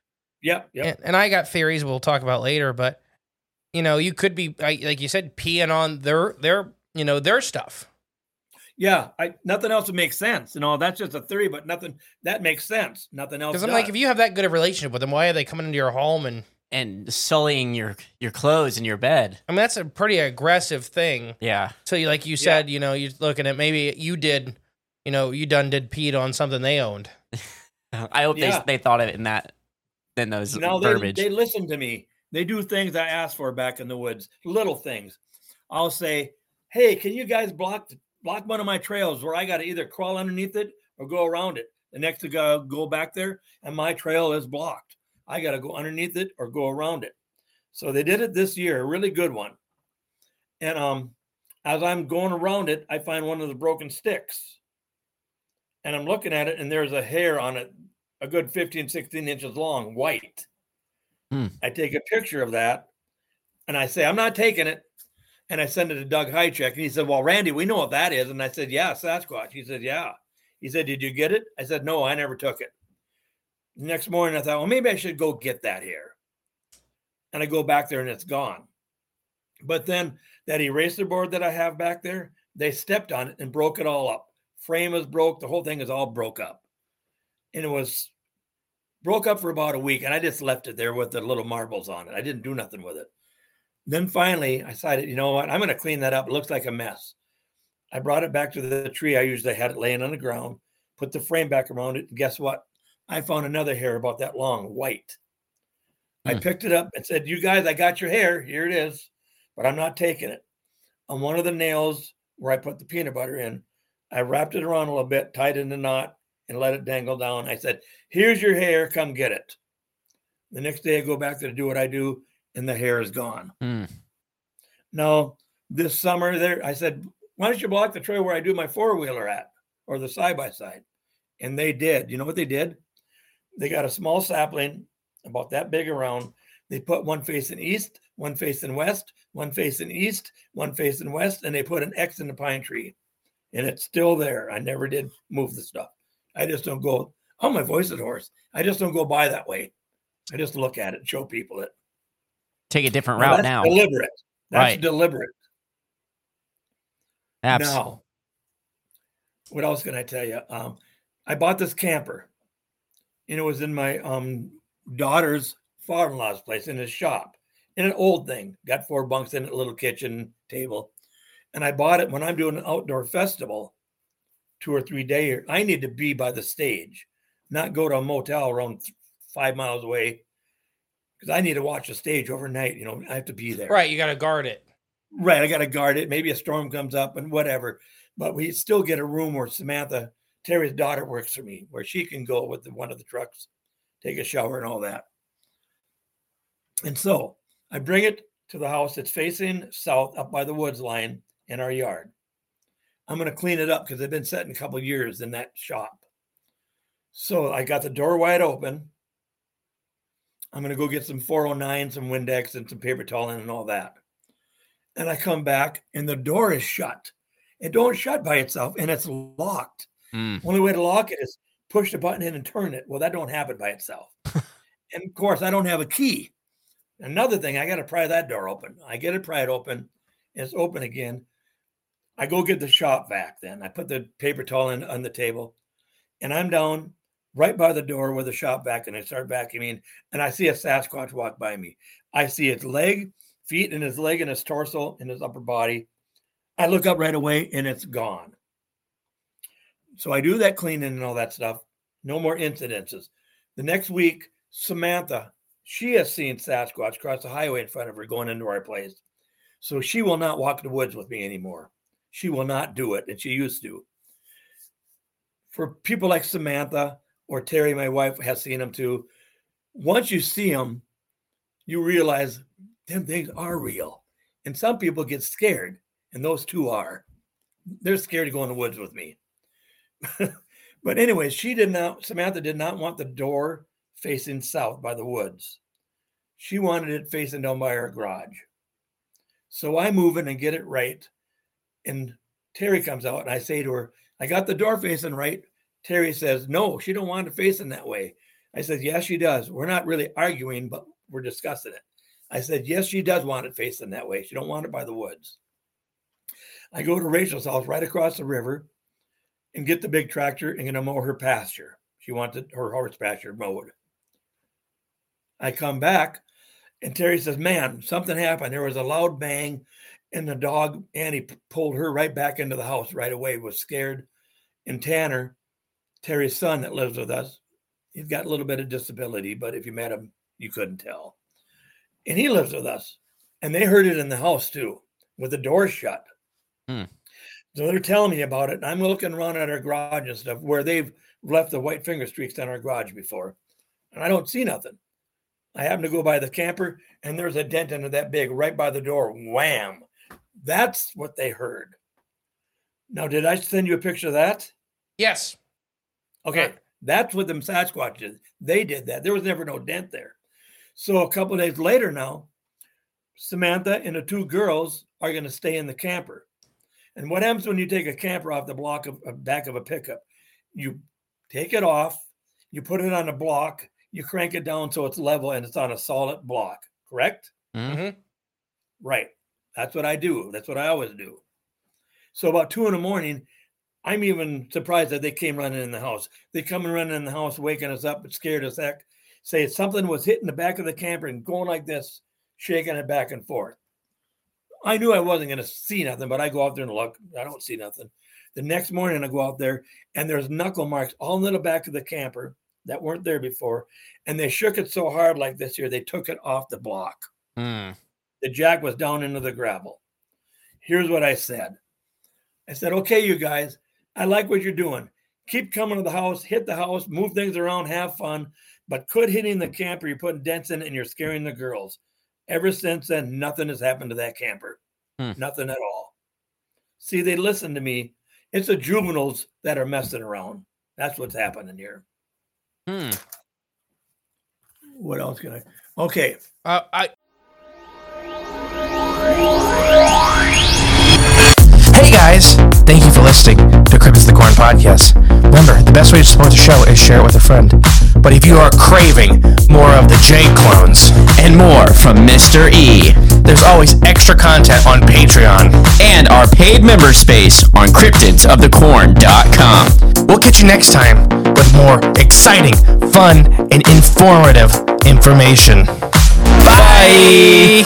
Yep. Yep. And, and I got theories we'll talk about later, but you know, you could be like you said, peeing on their their you know their stuff. Yeah, I, nothing else would make sense. You know, that's just a theory, but nothing that makes sense. Nothing else. Because I'm like, if you have that good of a relationship with them, why are they coming into your home and and sullying your your clothes in your bed? I mean, that's a pretty aggressive thing. Yeah. So, you, like you said, yeah. you know, you're looking at maybe you did, you know, you done did peed on something they owned. I hope yeah. they they thought of it in that, in those no, verbiage. They, they listen to me. They do things I asked for back in the woods, little things. I'll say, hey, can you guys block block one of my trails where I got to either crawl underneath it or go around it? The next to go, go back there, and my trail is blocked. I got to go underneath it or go around it. So they did it this year, a really good one. And um, as I'm going around it, I find one of the broken sticks. And I'm looking at it, and there's a hair on it, a good fifteen, sixteen inches long, white. Hmm. I take a picture of that, and I say, I'm not taking it. And I send it to Doug Hychek, and he said, well, Randy, we know what that is. And I said, yeah, Sasquatch. He said, yeah. He said, did you get it? I said, no, I never took it. The next morning, I thought, well, maybe I should go get that hair. And I go back there, and it's gone. But then that eraser board that I have back there, they stepped on it and broke it all up. Frame was broke. The whole thing is all broke up. And it was broke up for about a week, and I just left it there with the little marbles on it. I didn't do nothing with it. Then finally, I decided, you know what? I'm going to clean that up. It looks like a mess. I brought it back to the tree. I usually had it laying on the ground, put the frame back around it, and guess what? I found another hair about that long, white. Hmm. I picked it up and said, you guys, I got your hair. Here it is, but I'm not taking it. On one of the nails where I put the peanut butter in, I wrapped it around a little bit, tied it in a knot, and let it dangle down. I said, here's your hair. Come get it. The next day I go back there to do what I do, and the hair is gone. Hmm. Now, this summer there, I said, why don't you block the trail where I do my four-wheeler at, or the side-by-side? And they did. You know what they did? They got a small sapling about that big around. They put one facing east, one facing west, one facing east, one facing west, and they put an X in the pine tree. And it's still there. I never did move the stuff. I just don't go, oh, my voice is hoarse. I just don't go by that way. I just look at it and show people it. Take a different now, route that's now. Deliberate. That's right. deliberate. Abs- now, what else can I tell you? Um, I bought this camper, and it was in my um, daughter's father-in-law's place in his shop, in an old thing. Got four bunks in it, a little kitchen table. And I bought it when I'm doing an outdoor festival, two or three days. I need to be by the stage, not go to a motel around five miles away, because I need to watch the stage overnight. You know, I have to be there. Right. You got to guard it. Right. I got to guard it. Maybe a storm comes up and whatever. But we still get a room where Samantha, Terry's daughter, works for me, where she can go with the, one of the trucks, take a shower and all that. And so I bring it to the house. It's facing south up by the woods line in our yard. I'm going to clean it up because I've been sitting a couple of years in that shop. So I got the door wide open. I'm going to go get some four oh nine, some Windex, and some paper towel and all that. And I come back and the door is shut. It don't shut by itself, and it's locked. Mm. Only way to lock it is push the button in and turn it. Well, that don't happen by itself. And of course, I don't have a key. Another thing, I got to pry that door open. I get it pried open. It's open again. I go get the shop vac then. I put the paper towel in on the table, and I'm down right by the door with the shop vac, and I start vacuuming, and I see a Sasquatch walk by me. I see its leg, feet, and his leg, and his torso, and his upper body. I look up right away, and it's gone. So I do that cleaning and all that stuff. No more incidences. The next week, Samantha, she has seen Sasquatch cross the highway in front of her going into our place. So she will not walk the woods with me anymore. She will not do it, and she used to. For people like Samantha or Terry, my wife, has seen them too. Once you see them, you realize them things are real. And some people get scared, and those two are. They're scared to go in the woods with me. But anyway, she did not, Samantha did not want the door facing south by the woods. She wanted it facing down by our garage. So I move it and get it right. And Terry comes out, and I say to her, I got the door facing right. Terry says, no, she don't want it facing that way. I said, yes, she does. We're not really arguing, but we're discussing it. I said, yes, she does want it facing that way. She don't want it by the woods. I go to Rachel's house right across the river and get the big tractor and going to mow her pasture. She wanted her horse pasture mowed. I come back and Terry says, man, something happened. There was a loud bang and the dog, Annie, pulled her right back into the house right away, was scared. And Tanner, Terry's son that lives with us, he's got a little bit of disability, but if you met him, you couldn't tell. And he lives with us. And they heard it in the house too, with the door shut. Hmm. So they're telling me about it. And I'm looking around at our garage and stuff where they've left the white finger streaks on our garage before. And I don't see nothing. I happen to go by the camper and there's a dent into that big right by the door. Wham. That's what they heard. Now, did I send you a picture of that? Yes. Okay. Uh, That's what them Sasquatch did. They did that. There was never no dent there. So a couple of days later now, Samantha and the two girls are going to stay in the camper. And what happens when you take a camper off the block of, of back of a pickup? You take it off, you put it on a block, you crank it down so it's level and it's on a solid block, correct? Mm-hmm. Right. That's what I do. That's what I always do. So about two in the morning, I'm even surprised that they came running in the house. They come and running in the house, waking us up, but scared as heck. Say something was hitting the back of the camper and going like this, shaking it back and forth. I knew I wasn't going to see nothing, but I go out there and look. I don't see nothing. The next morning, I go out there, and there's knuckle marks all in the back of the camper that weren't there before. And they shook it so hard like this here, they took it off the block. Mm. The jack was down into the gravel. Here's what I said. I said, okay, you guys, I like what you're doing. Keep coming to the house, hit the house, move things around, have fun. But quit hitting the camper. You're putting dents in it and you're scaring the girls. Ever since then, nothing has happened to that camper. Hmm. Nothing at all. See, they listen to me. It's the juveniles that are messing around. That's what's happening here. Hmm. What else can I? Okay. Uh, I. Hey guys, thank you for listening to Cryptids the Corn podcast. Remember, the best way to support the show is share it with a friend. But if you are craving more of the J clones And more from Mister E. there's always extra content on Patreon. And our paid member space on cryptids of the corn dot com. We'll catch you next time with more exciting, fun, and informative information. Bye!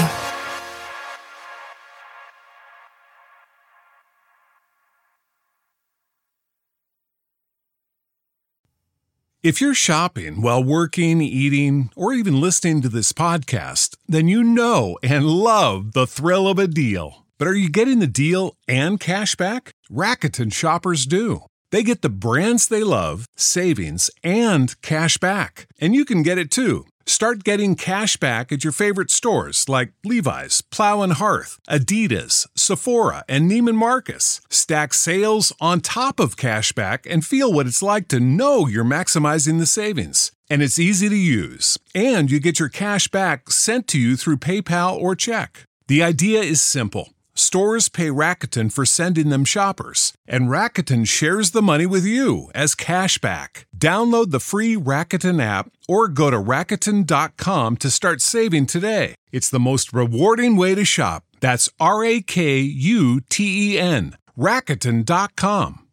If you're shopping while working, eating, or even listening to this podcast, then you know and love the thrill of a deal. But are you getting the deal and cash back? Rakuten shoppers do. They get the brands they love, savings, and cash back. And you can get it too. Start getting cash back at your favorite stores like Levi's, Plow and Hearth, Adidas, Sephora, and Neiman Marcus. Stack sales on top of cash back and feel what it's like to know you're maximizing the savings. And it's easy to use. And you get your cash back sent to you through PayPal or check. The idea is simple. Stores pay Rakuten for sending them shoppers, and Rakuten shares the money with you as cash back. Download the free Rakuten app or go to Rakuten dot com to start saving today. It's the most rewarding way to shop. That's R A K U T E N, Rakuten dot com.